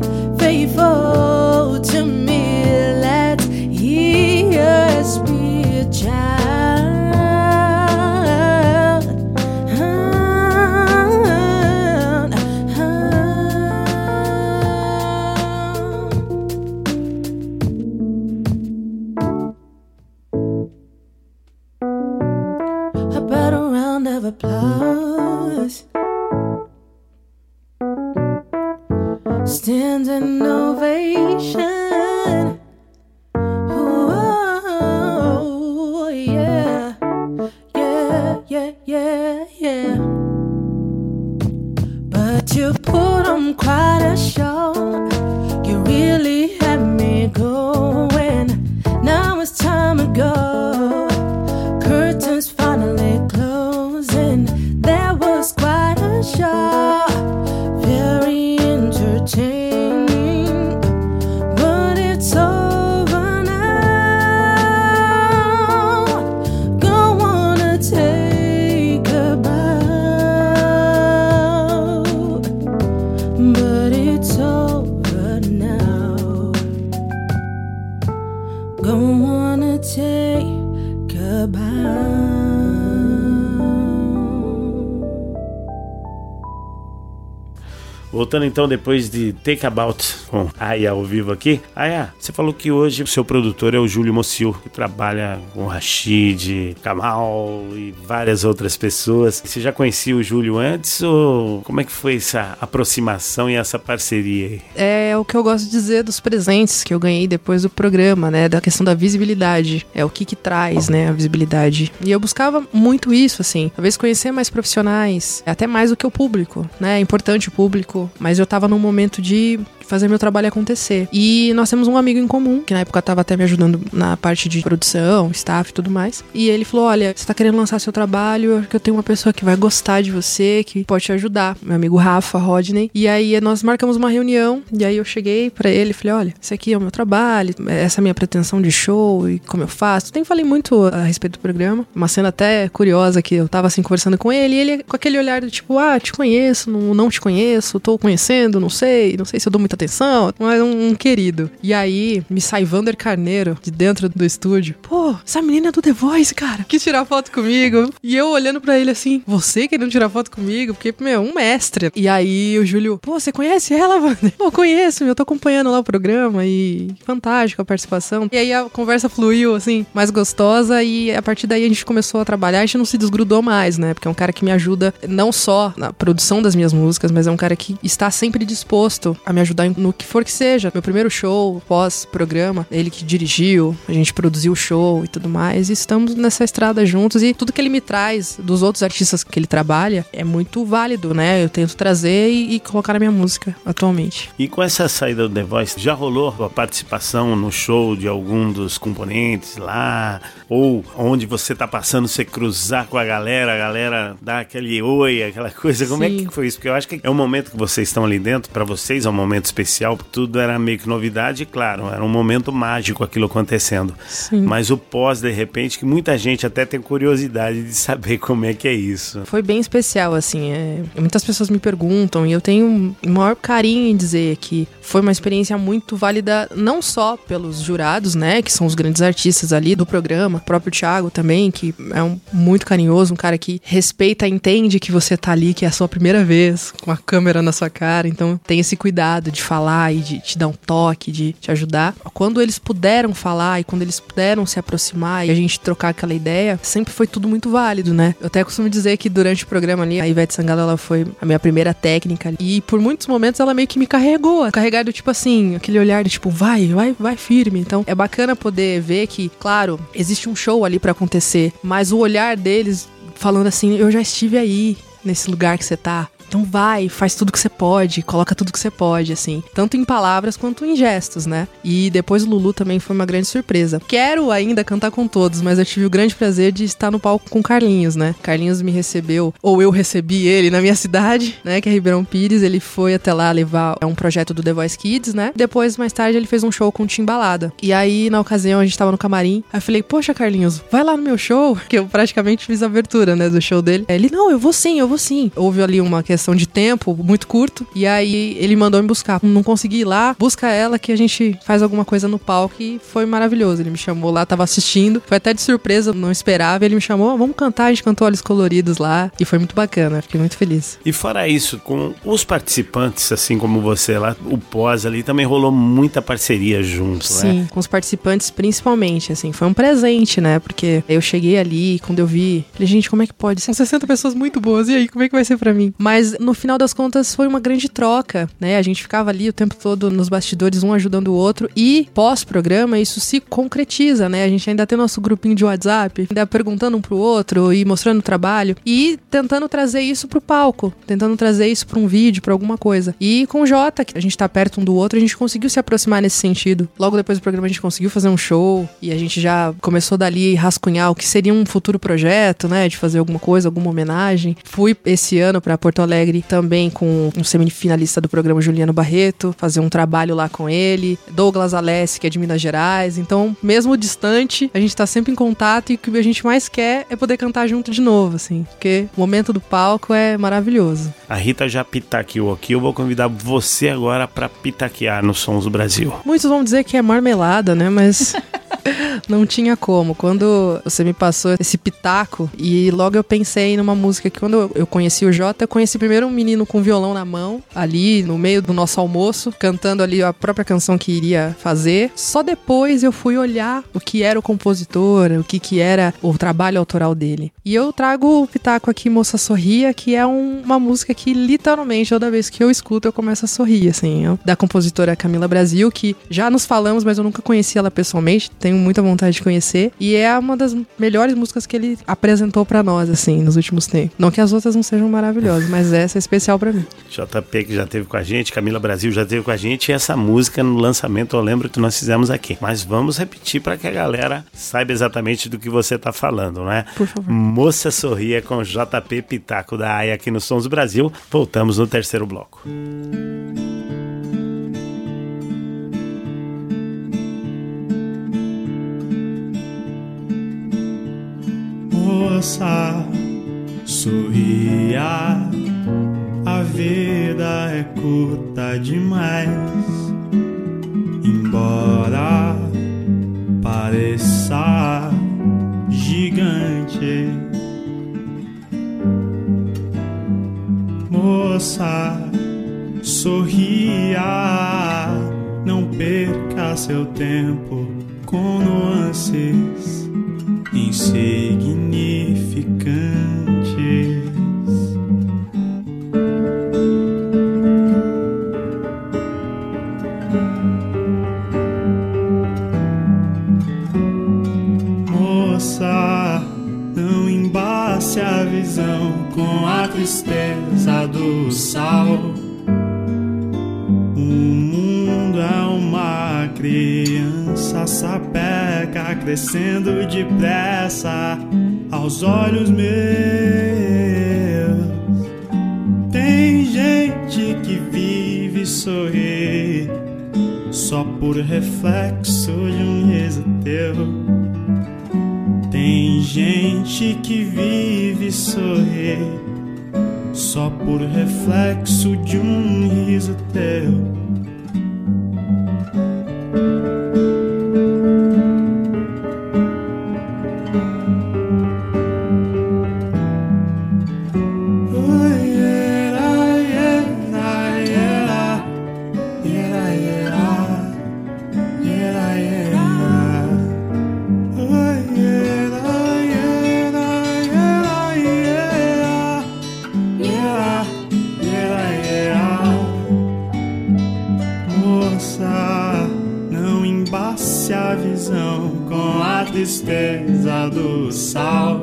round of applause stands an ovation. Oh, yeah, yeah, yeah, yeah, yeah. But you put on quite a show. You really had me going. Now it's time to go. Curtains finally closing. There was quite a show. Very entertaining, but it's over now. Don't wanna take a bow, but it's over now. Don't wanna take a bow. Voltando então depois de Take About com Aya ao vivo aqui. Aya, você falou que hoje o seu produtor é o Júlio Mocil, que trabalha com Rashid, Kamal e várias outras pessoas. Você já conhecia o Júlio antes ou como é que foi essa aproximação e essa parceria aí? É o que eu gosto de dizer dos presentes que eu ganhei depois do programa, né? Da questão da visibilidade. É o que que traz, né? A visibilidade. E eu buscava muito isso, assim. Talvez conhecer mais profissionais, até mais do que o público, né? É importante o público. Mas eu tava num momento de fazer meu trabalho acontecer. E nós temos um amigo em comum, que na época tava até me ajudando na parte de produção, staff e tudo mais. E ele falou, olha, você tá querendo lançar seu trabalho, acho que eu tenho uma pessoa que vai gostar de você, que pode te ajudar. Meu amigo Rafa Rodney. E aí nós marcamos uma reunião, e aí eu cheguei pra ele e falei, olha, esse aqui é o meu trabalho, essa é a minha pretensão de show e como eu faço. Eu falei muito a respeito do programa. Uma cena até curiosa que eu tava assim conversando com ele, e ele com aquele olhar do tipo, ah, te conheço, não, não te conheço, tô conhecendo, não sei, não sei se eu dou muita atenção, mas um, um querido. E aí, me sai Vander Carneiro de dentro do estúdio. Pô, essa menina é do The Voice, cara. Quis tirar foto comigo. E eu olhando pra ele assim, você querendo tirar foto comigo? Porque, meu, um mestre. E aí o Júlio, pô, você conhece ela, Vander? Pô, conheço, eu tô acompanhando lá o programa e fantástico a participação. E aí a conversa fluiu, assim, mais gostosa e a partir daí a gente começou a trabalhar, a gente não se desgrudou mais, né? Porque é um cara que me ajuda não só na produção das minhas músicas, mas é um cara que está sempre disposto a me ajudar no que for que seja. Meu primeiro show, pós-programa, ele que dirigiu, a gente produziu o show e tudo mais, e estamos nessa estrada juntos, e tudo que ele me traz dos outros artistas que ele trabalha é muito válido, né? Eu tento trazer e, e colocar na minha música atualmente. E com essa saída do The Voice, já rolou a participação no show de algum dos componentes lá? Ou onde você tá passando, você cruzar com a galera, a galera dá aquele oi, aquela coisa, como Sim. é que foi isso? Porque eu acho que é um momento que vocês estão ali dentro, pra vocês é um momento especial, porque tudo era meio que novidade, e claro, era um momento mágico aquilo acontecendo. Sim. Mas o pós, de repente, que muita gente até tem curiosidade de saber como é que é isso. Foi bem especial, assim, é... muitas pessoas me perguntam, e eu tenho o maior carinho em dizer que foi uma experiência muito válida, não só pelos jurados, né, que são os grandes artistas ali do programa, o próprio Thiago também, que é um muito carinhoso, um cara que respeita, entende que você tá ali, que é a sua primeira vez, com a câmera na sua cara, então tem esse cuidado de falar e de te dar um toque, de te ajudar. Quando eles puderam falar e quando eles puderam se aproximar e a gente trocar aquela ideia, sempre foi tudo muito válido, né? Eu até costumo dizer que durante o programa ali, a Ivete Sangalo, ela foi a minha primeira técnica e por muitos momentos ela meio que me carregou, carregado tipo assim, aquele olhar de tipo, vai, vai, vai firme. Então é bacana poder ver que, claro, existe um show ali pra acontecer, mas o olhar deles falando assim, eu já estive aí, nesse lugar que você tá. Então vai, faz tudo que você pode, coloca tudo que você pode, assim. Tanto em palavras quanto em gestos, né? E depois o Lulu também foi uma grande surpresa. Quero ainda cantar com todos, mas eu tive o grande prazer de estar no palco com o Carlinhos, né? Carlinhos me recebeu, ou eu recebi ele na minha cidade, né? Que é Ribeirão Pires. Ele foi até lá levar um projeto do The Voice Kids, né? Depois, mais tarde, ele fez um show com o Timbalada. E aí, na ocasião, a gente tava no camarim. Aí eu falei, poxa, Carlinhos, vai lá no meu show, que eu praticamente fiz a abertura, né? Do show dele. Aí ele, não, eu vou sim, eu vou sim. Houve ali uma questão questão de tempo muito curto. E aí ele mandou me buscar. Não consegui ir lá, busca ela que a gente faz alguma coisa no palco. E foi maravilhoso. Ele me chamou lá, tava assistindo. Foi até de surpresa, não esperava. Ele me chamou, vamos cantar. A gente cantou Olhos Coloridos lá. E foi muito bacana, fiquei muito feliz. E fora isso, com os participantes, assim como você lá, o pós ali, também rolou muita parceria junto, Sim, né? Sim, com os participantes principalmente, assim. Foi um presente, né? Porque eu cheguei ali, quando eu vi, falei, gente, como é que pode? São sessenta pessoas muito boas, e aí, como é que vai ser pra mim? Mas, no final das contas, foi uma grande troca, né? A gente ficava ali o tempo todo nos bastidores, um ajudando o outro, e pós-programa, isso se concretiza, né? A gente ainda tem nosso grupinho de WhatsApp, ainda perguntando um pro outro, e mostrando o trabalho, e tentando trazer isso pro palco, tentando trazer isso pra um vídeo, pra alguma coisa. E com o Jota, que a gente tá perto um do outro, a gente conseguiu se aproximar nesse sentido. Logo depois do programa, a gente conseguiu fazer um show, e a gente já começou dali a rascunhar o que seria um futuro projeto, né? De fazer alguma coisa, alguma homenagem. Fui esse ano pra Porto Alegre também com um semifinalista do programa, Juliano Barreto, fazer um trabalho lá com ele. Douglas Alessi, que é de Minas Gerais. Então, mesmo distante, a gente tá sempre em contato, e o que a gente mais quer é poder cantar junto de novo, assim. Porque o momento do palco é maravilhoso. A Rita já pitaqueou aqui, eu vou convidar você agora pra pitaquear no Sons do Brasil. Muitos vão dizer que é marmelada, né? Mas não tinha como. Quando você me passou esse pitaco, e logo eu pensei numa música que quando eu conheci o Jota, eu conheci primeiro um menino com violão na mão, ali no meio do nosso almoço, cantando ali a própria canção que iria fazer. Só depois eu fui olhar o que era o compositor, o que que era o trabalho autoral dele. E eu trago o pitaco aqui, Moça Sorria, que é um, uma música que literalmente toda vez que eu escuto eu começo a sorrir, assim, eu, da compositora Camila Brasil, que já nos falamos, mas eu nunca conheci ela pessoalmente, tenho muita vontade de conhecer, e é uma das melhores músicas que ele apresentou pra nós, assim, nos últimos tempos. Não que as outras não sejam maravilhosas, mas essa é especial pra mim. J P, que já esteve com a gente, Camila Brasil já esteve com a gente, e essa música no lançamento eu lembro que nós fizemos aqui. Mas vamos repetir pra que a galera saiba exatamente do que você tá falando, né? Por favor. Moça Sorria com J P Pitaco da A I A aqui no Sons do Brasil. Voltamos no terceiro bloco. Moça, sorria, a vida é curta demais. Embora pareça gigante, moça, sorria, não perca seu tempo com nuances insignificantes. Moça, não embace a visão com a tristeza do sal. O mundo é uma criança sapeca crescendo depressa aos olhos meus. Tem gente que vive e sorri só por reflexo de um riso teu. Tem gente que vive e sorri só por reflexo de um riso teu. Tristeza do sal.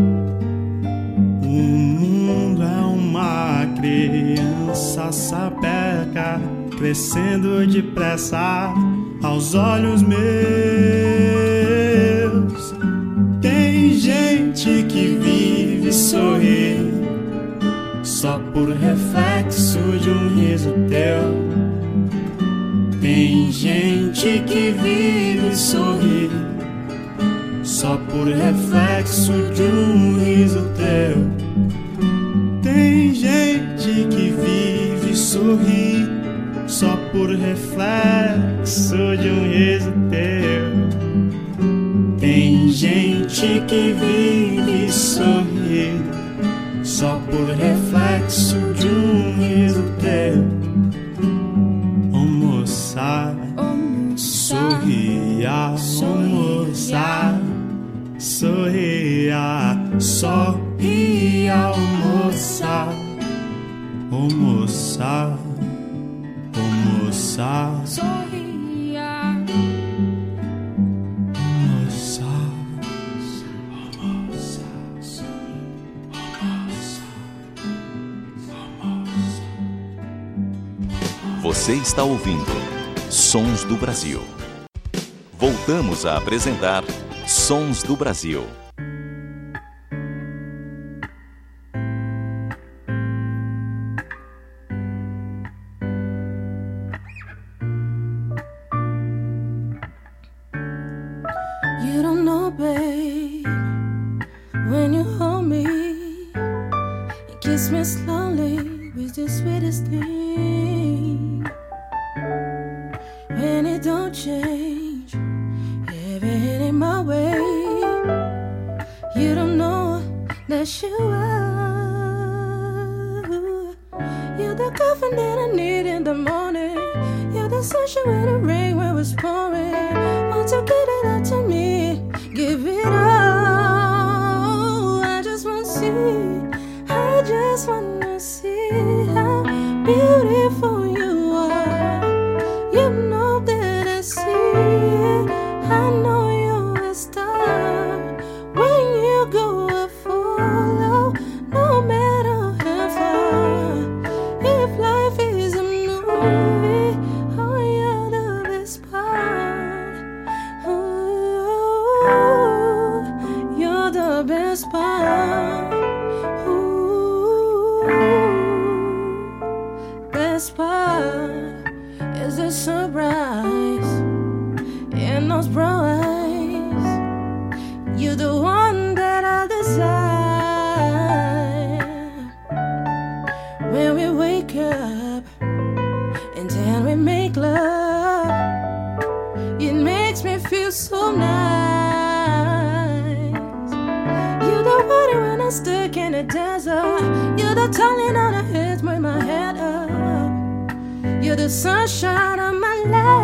O mundo é uma criança sapeca crescendo depressa aos olhos meus. Tem gente que vive e sorri só por reflexo de um riso teu. Tem gente que vive e sorri só por reflexo de um riso teu. Tem gente por reflexo de um riso teu. Tem gente que vive e sorri só por reflexo de um riso teu. Oh moça, sorria, oh moça, sorria, sorria, oh moça, oh moça, oh moça, sorria, moça, oh moça, oh moça, oh moça. Você está ouvindo Sons do Brasil. Voltamos a apresentar Sons do Brasil. You don't know, babe, when you hold me, you kiss me slowly with the sweetest thing. When it don't change, even in my way, you don't know that you are. You're the coffin that I need in the morning. You're the sunshine when the rain when it was pouring. Won't you give it up to me? Give it all. I just wanna see, I just wanna see how beautiful you are. You know that I see it, I know you're a star. When you go, I follow, no matter how far. If life is a movie, oh, you're the best part. Ooh, you're the best part. Ooh, best part is the sunrise in those brown eyes. You're the one that I desire. When we wake up and then we make love, it makes me feel so nice. You're the water when I'm stuck in the desert. You're the darling on the head with my head up. You're the sunshine of my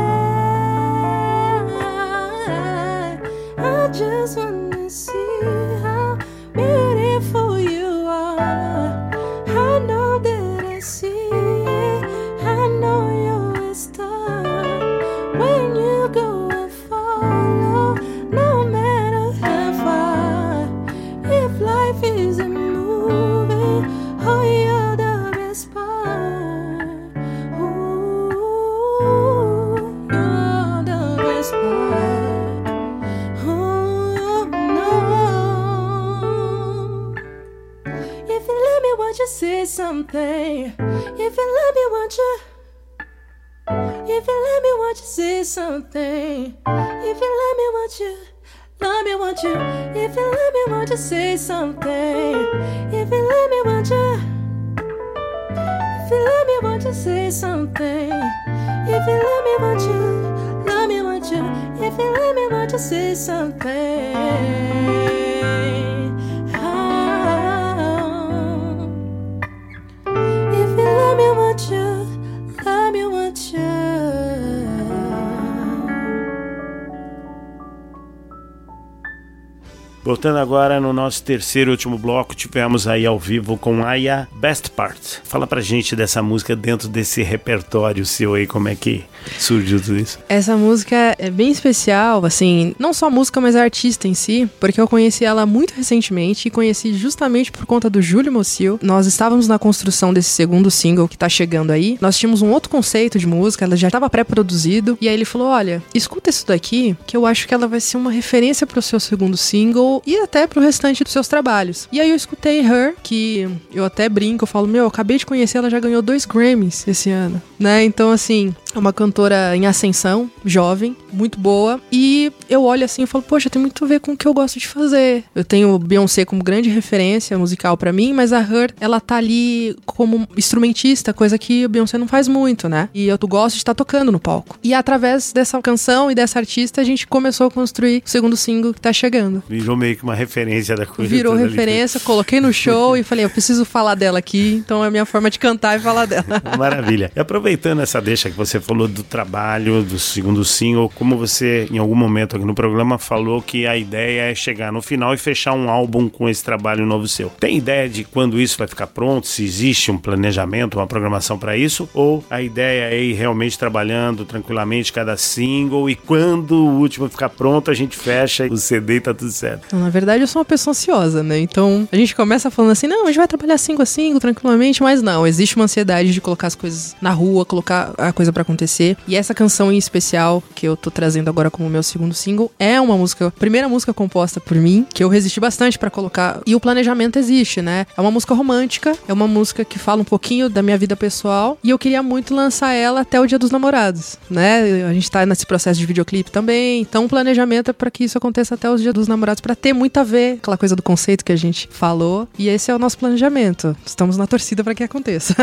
life. I just wanna see how beautiful you are. I know that I see it, I know you're a star. When you go, I follow, no matter how far. If life is a movie, oh, you're the best part. Ooh, you're the best part. Oh, no. If you let me, won't you say something? If you let me, won't you? If you let me, won't you say something? If you let me, won't you? Love me, won't you? If you let me, won't you say something? If you let me, won't you? If you let me, won't you say something? If you let me, won't you? Love me, won't you? If you let me, won't you say something? Oh. If you let me, won't you? Love me, won't you? Voltando agora no nosso terceiro e último bloco, tivemos aí ao vivo com Aya, Best Part. Fala pra gente dessa música dentro desse repertório seu aí, como é que surgiu tudo isso? Essa música é bem especial, assim, não só a música, mas a artista em si, porque eu conheci ela muito recentemente e conheci justamente por conta do Júlio Mocil. Nós estávamos na construção desse segundo single que tá chegando aí. Nós tínhamos um outro conceito de música, ela já estava pré-produzido, e aí ele falou, olha, escuta isso daqui, que eu acho que ela vai ser uma referência pro seu segundo single e até pro restante dos seus trabalhos. E aí eu escutei Her, que eu até brinco, eu falo, meu, eu acabei de conhecer, ela já ganhou dois Grammys esse ano, né? Então, assim, é uma cantora em ascensão, jovem, muito boa. E eu olho assim e falo, poxa, tem muito a ver com o que eu gosto de fazer. Eu tenho Beyoncé como grande referência musical pra mim, mas a Her, ela tá ali como instrumentista, coisa que a Beyoncé não faz muito, né? E eu gosto de estar tocando no palco. E através dessa canção e dessa artista, a gente começou a construir o segundo single que tá chegando. Virou meio que uma referência da coisa. Virou referência, ali. Coloquei no show e falei, eu preciso falar dela aqui, então é a minha forma de cantar e falar dela. Maravilha. E aproveitando essa deixa que você falou do trabalho, do segundo single, como você, em algum momento aqui no programa, falou que a ideia é chegar no final e fechar um álbum com esse trabalho novo seu. Tem ideia de quando isso vai ficar pronto? Se existe um planejamento, uma programação para isso? Ou a ideia é ir realmente trabalhando tranquilamente cada single e quando o último ficar pronto, a gente fecha o C D e tá tudo certo? Então, na verdade, eu sou uma pessoa ansiosa, né? Então, a gente começa falando assim, não, a gente vai trabalhar single a single, tranquilamente, mas não, existe uma ansiedade de colocar as coisas na rua, colocar a coisa pra acontecer. E essa canção em especial, que eu tô trazendo agora como meu segundo single, é uma música, primeira música composta por mim, que eu resisti bastante pra colocar. E o planejamento existe, né? É uma música romântica, é uma música que fala um pouquinho da minha vida pessoal, e eu queria muito lançar ela até o Dia dos Namorados, né? A gente tá nesse processo de videoclipe também, então o planejamento é pra que isso aconteça até os Dias dos Namorados, pra ter muito a ver, aquela coisa do conceito que a gente falou, e esse é o nosso planejamento. Estamos na torcida pra que aconteça.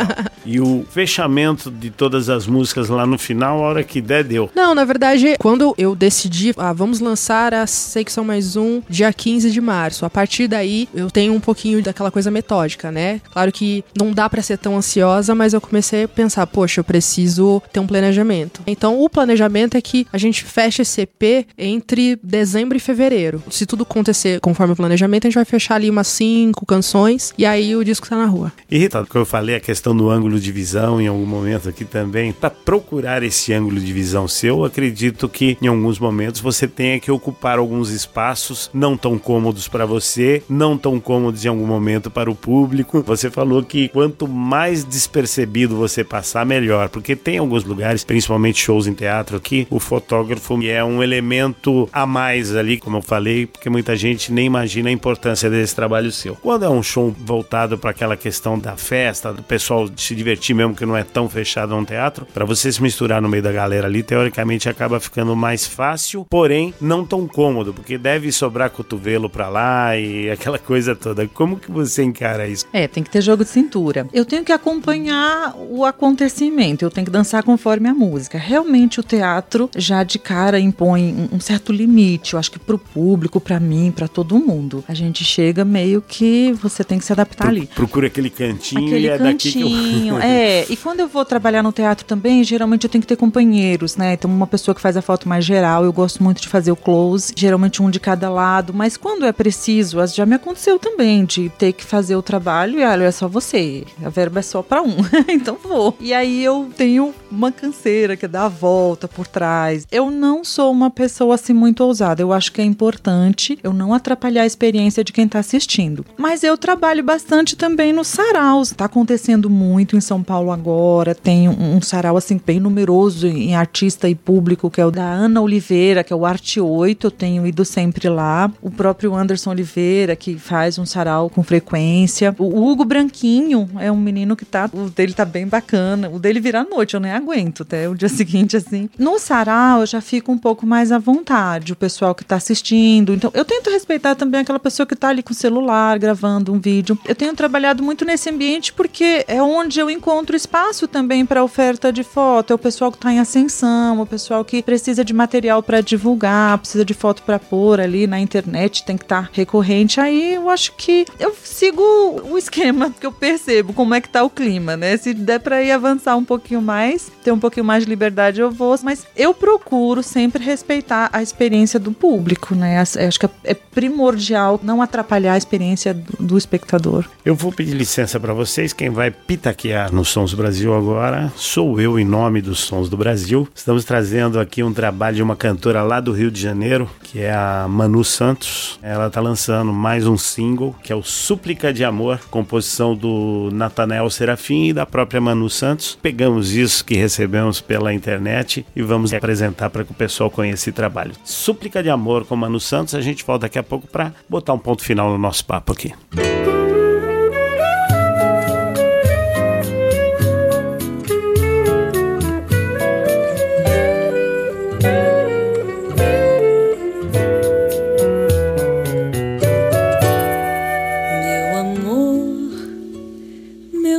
E o fechamento de todas as músicas lá no final, a hora que der, deu. Não, na verdade, quando eu decidi, ah, vamos lançar a Secção Mais Um dia quinze de março, a partir daí eu tenho um pouquinho daquela coisa metódica, né? Claro que não dá pra ser tão ansiosa, mas eu comecei a pensar, poxa, eu preciso ter um planejamento. Então, o planejamento é que a gente fecha esse E P entre dezembro e fevereiro. Se tudo acontecer conforme o planejamento, a gente vai fechar ali umas cinco canções e aí o disco tá na rua. E Rita, como eu falei, a questão do ângulo de visão em algum momento aqui também, para procurar esse ângulo de visão seu, eu acredito que em alguns momentos você tenha que ocupar alguns espaços não tão cômodos para você, não tão cômodos em algum momento para o público. Você falou que quanto mais despercebido você passar, melhor, porque tem alguns lugares, principalmente shows em teatro aqui, o fotógrafo é um elemento a mais ali, como eu falei, porque muita gente nem imagina a importância desse trabalho seu. Quando é um show voltado para aquela questão da festa, do pessoal se divertir mesmo, que não é tão fechado um teatro, para você se misturar no meio da galera ali, teoricamente acaba ficando mais fácil, porém não tão cômodo, porque deve sobrar cotovelo pra lá e aquela coisa toda. Como que você encara isso? É, tem que ter jogo de cintura. Eu tenho que acompanhar o acontecimento, eu tenho que dançar conforme a música. Realmente o teatro já de cara impõe um certo limite, eu acho que pro público, pra mim, pra todo mundo. A gente chega meio que você tem que se adaptar Pro, ali. Procura aquele cantinho Aquele e é cantinho, daqui que eu... é. E quando eu vou trabalhar no teatro também, geralmente eu tenho que ter companheiros, né? Então uma pessoa que faz a foto mais geral, eu gosto muito de fazer o close, geralmente um de cada lado, mas quando é preciso, já me aconteceu também de ter que fazer o trabalho e olha, é só você, a verba é só pra um, então vou. E aí eu tenho uma canseira que dá a volta por trás. Eu não sou uma pessoa assim muito ousada, eu acho que é importante eu não atrapalhar a experiência de quem tá assistindo. Mas eu trabalho bastante também nos saraus, tá acontecendo muito em São Paulo agora, tem um, um sarau assim bem numeroso em artista e público, que é o da Ana Oliveira, que é o Arte oito, eu tenho ido sempre lá. O próprio Anderson Oliveira, que faz um sarau com frequência. O Hugo Branquinho é um menino que tá, o dele tá bem bacana, o dele vira à noite, eu nem aguento até o dia seguinte assim. No sarau eu já fico um pouco mais à vontade, o pessoal que tá assistindo, então eu tento respeitar também aquela pessoa que tá ali com o celular, gravando um vídeo. Eu tenho trabalhado muito nesse ambiente porque é onde eu encontro espaço também para oferta de foto, é o pessoal que tá em ascensão, o pessoal que precisa de material para divulgar, precisa de foto para pôr ali na internet, tem que estar tá recorrente. Aí eu acho que eu sigo o esquema que eu percebo como é que tá o clima, né? Se der para ir avançar um pouquinho mais, ter um pouquinho mais de liberdade, eu vou, mas eu procuro sempre respeitar a experiência do público, né? Acho que é primordial não atrapalhar a experiência do, do espectador. Eu vou pedir licença para vocês, quem vai pitaquear no Sons do Brasil agora sou eu, em nome dos Sons do Brasil. Estamos trazendo aqui um trabalho de uma cantora lá do Rio de Janeiro, que é a Manu Santos. Ela está lançando mais um single, que é o Súplica de Amor, composição do Natanael Serafim e da própria Manu Santos. Pegamos isso que recebemos pela internet e vamos apresentar para que o pessoal conheça esse trabalho. Súplica de Amor com Manu Santos. A gente volta daqui a pouco para botar um ponto final no nosso papo aqui.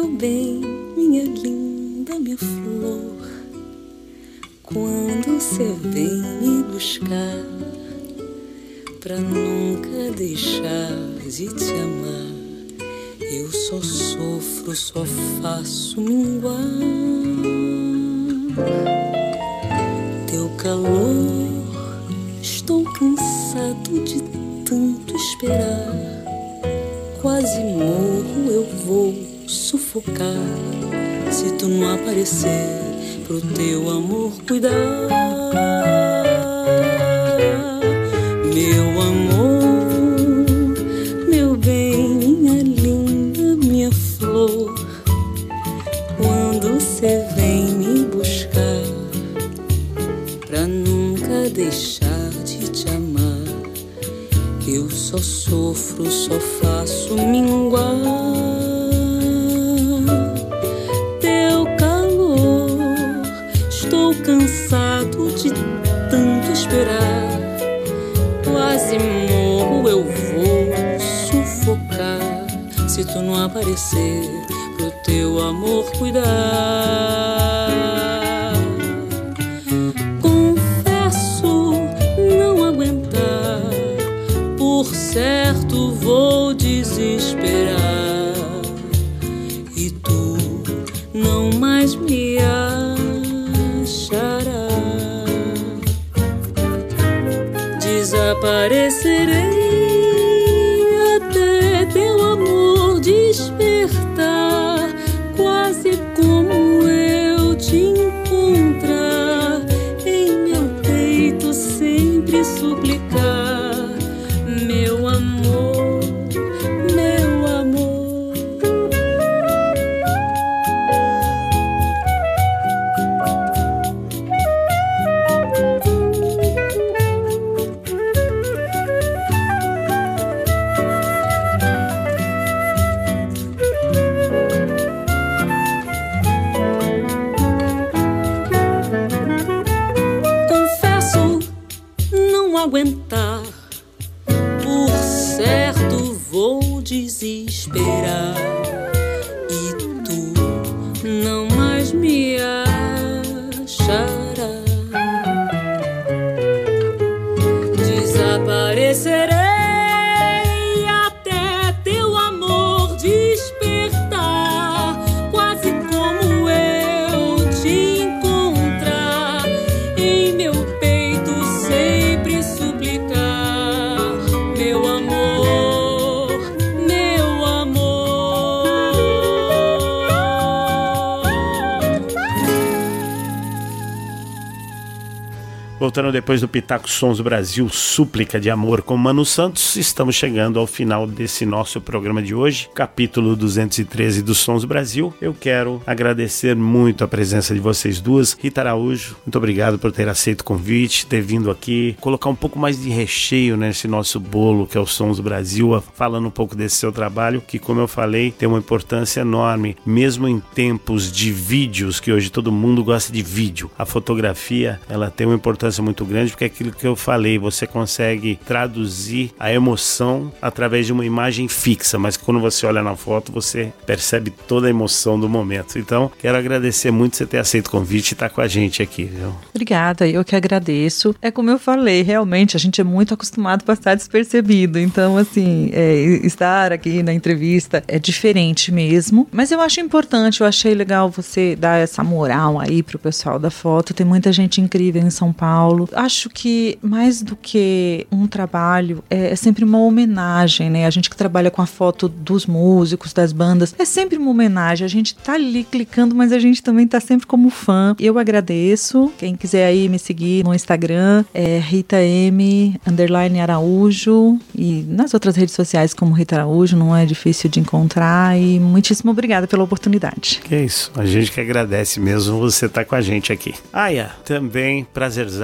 Meu bem, minha linda, minha flor, quando você vem me buscar, pra nunca deixar de te amar, eu só sofro, só faço minguar. Teu calor, estou cansado de tanto esperar. Quase morro, eu vou sufocar se tu não aparecer pro teu amor cuidar. Meu amor, meu bem, minha linda, minha flor, quando cê vem me buscar, pra nunca deixar de te amar, eu só sofro, só faço minguar. Teu calor, estou cansado de tanto esperar. Quase morro, eu vou sufocar se tu não aparecer pro teu amor cuidar. Confesso não aguentar, por certo vou desesperar, e tu não mais me acharás. Desaparecerei até teu amor despertar, quase como eu te encontrar, em meu peito sempre suplicar. Meu amor, meu amor. Confesso não aguentar, por certo vou desesperar, e tu não mais me acharás. Desaparecerei até teu amor despertar, quase como eu te encontrar, em meu peito sempre suplicar. Meu amor, meu amor. Voltando depois do Pitaco Sons do Brasil, Súplica de Amor com Mano Santos, estamos chegando ao final desse nosso programa de hoje, capítulo duzentos e treze do Sons do Brasil. Eu quero agradecer muito a presença de vocês duas. Rita Araújo, muito obrigado por ter aceito o convite, ter vindo aqui, colocar um pouco mais de recheio nesse nosso bolo que é o Sons do Brasil, falando um pouco desse seu trabalho, que, como eu falei, tem uma importância enorme, mesmo em tempos de vídeos, que hoje todo mundo gosta de vídeo. A fotografia, ela tem uma importância muito grande, porque é aquilo que eu falei, você consegue traduzir a emoção através de uma imagem fixa, mas quando você olha na foto, você percebe toda a emoção do momento. Então, quero agradecer muito você ter aceito o convite e estar com a gente aqui, viu? Obrigada, eu que agradeço. É como eu falei, realmente, a gente é muito acostumado a passar despercebido, então, assim, é, estar aqui na entrevista é diferente mesmo, mas eu acho importante, eu achei legal você dar essa moral aí pro pessoal da foto, tem muita gente incrível em São Paulo. Acho que mais do que um trabalho, é, é sempre uma homenagem, né? A gente que trabalha com a foto dos músicos, das bandas, é sempre uma homenagem. A gente tá ali clicando, mas a gente também tá sempre como fã. Eu agradeço. Quem quiser aí me seguir no Instagram, é Rita M, underline Araújo, e nas outras redes sociais como Rita Araújo, não é difícil de encontrar, e muitíssimo obrigada pela oportunidade. Que é isso, a gente que agradece mesmo você estar com a gente aqui. Aya, também prazerzaço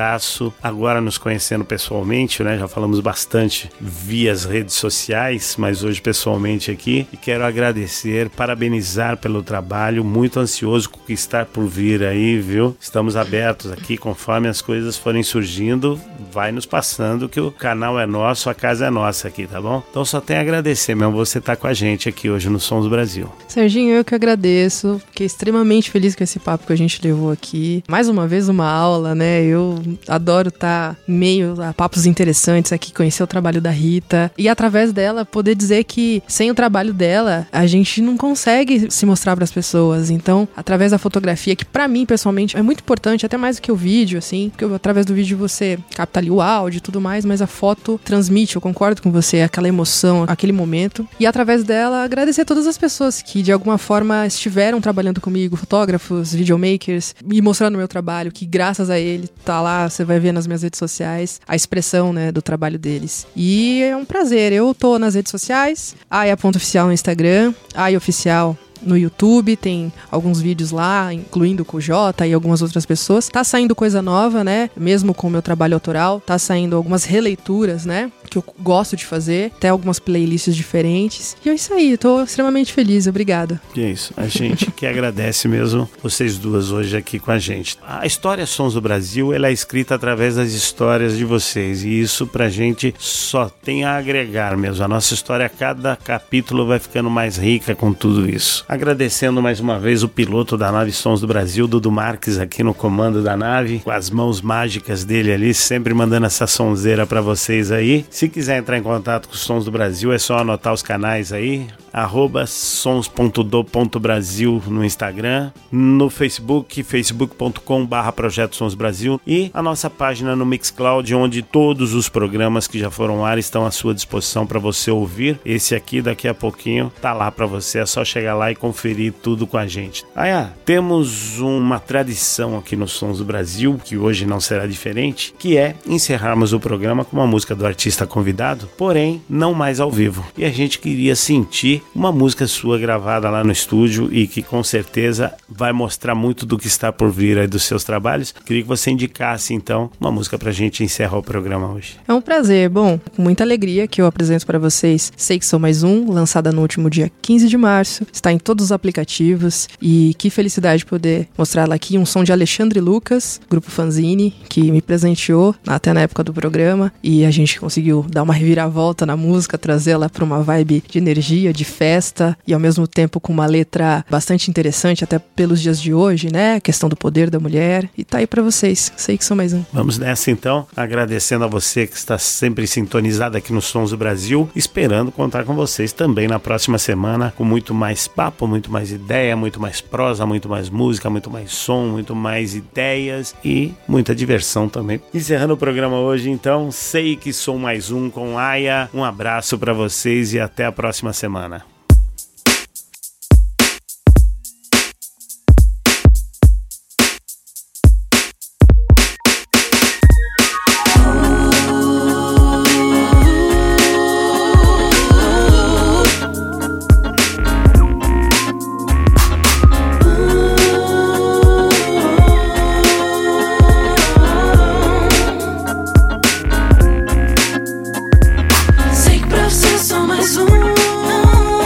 prazerzaço agora nos conhecendo pessoalmente, né? Já falamos bastante via as redes sociais, mas hoje pessoalmente aqui. E quero agradecer, parabenizar pelo trabalho, muito ansioso com o que está por vir aí, viu? Estamos abertos aqui, conforme as coisas forem surgindo, vai nos passando que o canal é nosso, a casa é nossa aqui, tá bom? Então só tenho a agradecer mesmo você estar com a gente aqui hoje no Sons do Brasil. Serginho, eu que agradeço, fiquei extremamente feliz com esse papo que a gente levou aqui. Mais uma vez uma aula, né? Eu adoro estar em meio a papos interessantes aqui, conhecer o trabalho da Rita e através dela poder dizer que sem o trabalho dela a gente não consegue se mostrar para as pessoas. Então, através da fotografia, que para mim pessoalmente é muito importante, até mais do que o vídeo, assim, porque através do vídeo você capta ali o áudio e tudo mais, mas a foto transmite, eu concordo com você, aquela emoção, aquele momento. E através dela, agradecer a todas as pessoas que de alguma forma estiveram trabalhando comigo, fotógrafos, videomakers, e mostrando o meu trabalho, que graças a ele tá lá, você vai ver nas minhas redes sociais a expressão, né, do trabalho deles. E é um prazer, eu tô nas redes sociais, aia.oficial no Instagram, aiaoficial no YouTube, tem alguns vídeos lá, incluindo com o Jota e algumas outras pessoas. Tá saindo coisa nova, né? Mesmo com o meu trabalho autoral, tá saindo algumas releituras, né? Que eu gosto de fazer, até algumas playlists diferentes. E é isso aí, tô extremamente feliz, obrigada. E é isso, a gente que agradece mesmo vocês duas hoje aqui com a gente. A história Sons do Brasil, ela é escrita através das histórias de vocês, e isso pra gente só tem a agregar mesmo. A nossa história, cada capítulo vai ficando mais rica com tudo isso. Agradecendo mais uma vez o piloto da nave Sons do Brasil, Dudu Marques, aqui no comando da nave, com as mãos mágicas dele ali, sempre mandando essa sonzeira pra vocês aí. Se quiser entrar em contato com os Sons do Brasil, é só anotar os canais aí, arroba sons ponto do ponto brasil no Instagram, no Facebook, facebook ponto com barra Projeto Sons Brasil, e a nossa página no Mixcloud, onde todos os programas que já foram ao ar estão à sua disposição para você ouvir. Esse aqui daqui a pouquinho tá lá para você, é só chegar lá e conferir tudo com a gente. Ah, é, temos uma tradição aqui no Sons do Brasil, que hoje não será diferente, que é encerrarmos o programa com uma música do artista convidado, porém não mais ao vivo. E a gente queria sentir uma música sua gravada lá no estúdio e que com certeza vai mostrar muito do que está por vir aí dos seus trabalhos. Queria que você indicasse então uma música pra gente encerrar o programa hoje. É um prazer, bom, com muita alegria que eu apresento para vocês Sei Que Sou Mais Um, lançada no último dia quinze de março, está em todos os aplicativos, e que felicidade poder mostrá-la aqui, um som de Alexandre Lucas, grupo Fanzine, que me presenteou até na época do programa, e a gente conseguiu dar uma reviravolta na música, trazê-la para uma vibe de energia, de festa, e ao mesmo tempo com uma letra bastante interessante, até pelos dias de hoje, né? A questão do poder da mulher, e tá aí pra vocês. Sei Que Sou Mais Um. Vamos nessa então, agradecendo a você que está sempre sintonizado aqui no Sons do Brasil, esperando contar com vocês também na próxima semana, com muito mais papo, muito mais ideia, muito mais prosa, muito mais música, muito mais som, muito mais ideias e muita diversão também. Encerrando o programa hoje então, Sei Que Sou Mais Um com Aya. Um abraço pra vocês e até a próxima semana. Sei que pra você sou mais um.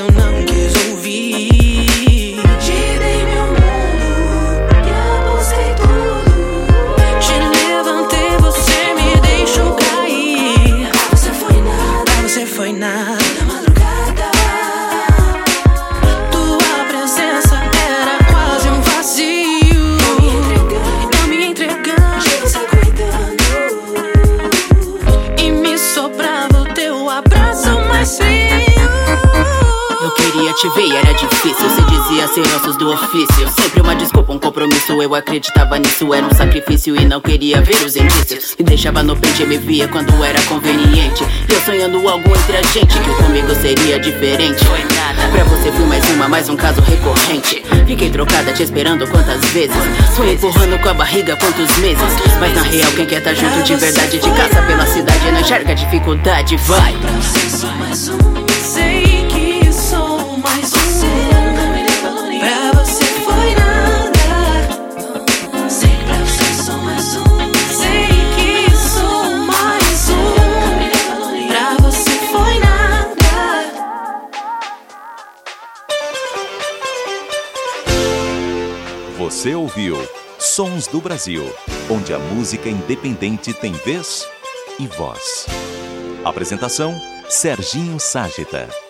não quis ouvir. Te dei meu mundo e apostei tudo. Te levantei, você me deixou cair. Você foi nada, você foi nada. Na madrugada, tua presença era quase um vazio. Não me entregando, você cuidando. E me sobrava o teu abraço mais frio. Eu queria te ver e era difícil. Você dizia ser ossos do ofício. Sempre uma desculpa, um compromisso. Eu acreditava nisso, era um sacrifício e não queria ver os indícios. Me deixava no pente e me via quando era conveniente. E eu sonhando algo entre a gente, que comigo seria diferente. Foi nada, pra você fui mais uma, mais um caso recorrente. Fiquei trocada te esperando quantas vezes. Fui empurrando com a barriga quantos meses. Mas na real quem quer tá junto de verdade, de caça pela cidade, não enxerga a dificuldade, vai. Pra você sou mais um, sei que sou mais um. Pra você foi nada. Sei pra você sou mais um, sei que sou mais um. Pra você foi nada. Você ouviu Sons do Brasil, onde a música independente tem vez e voz. Apresentação: Serginho Ságita.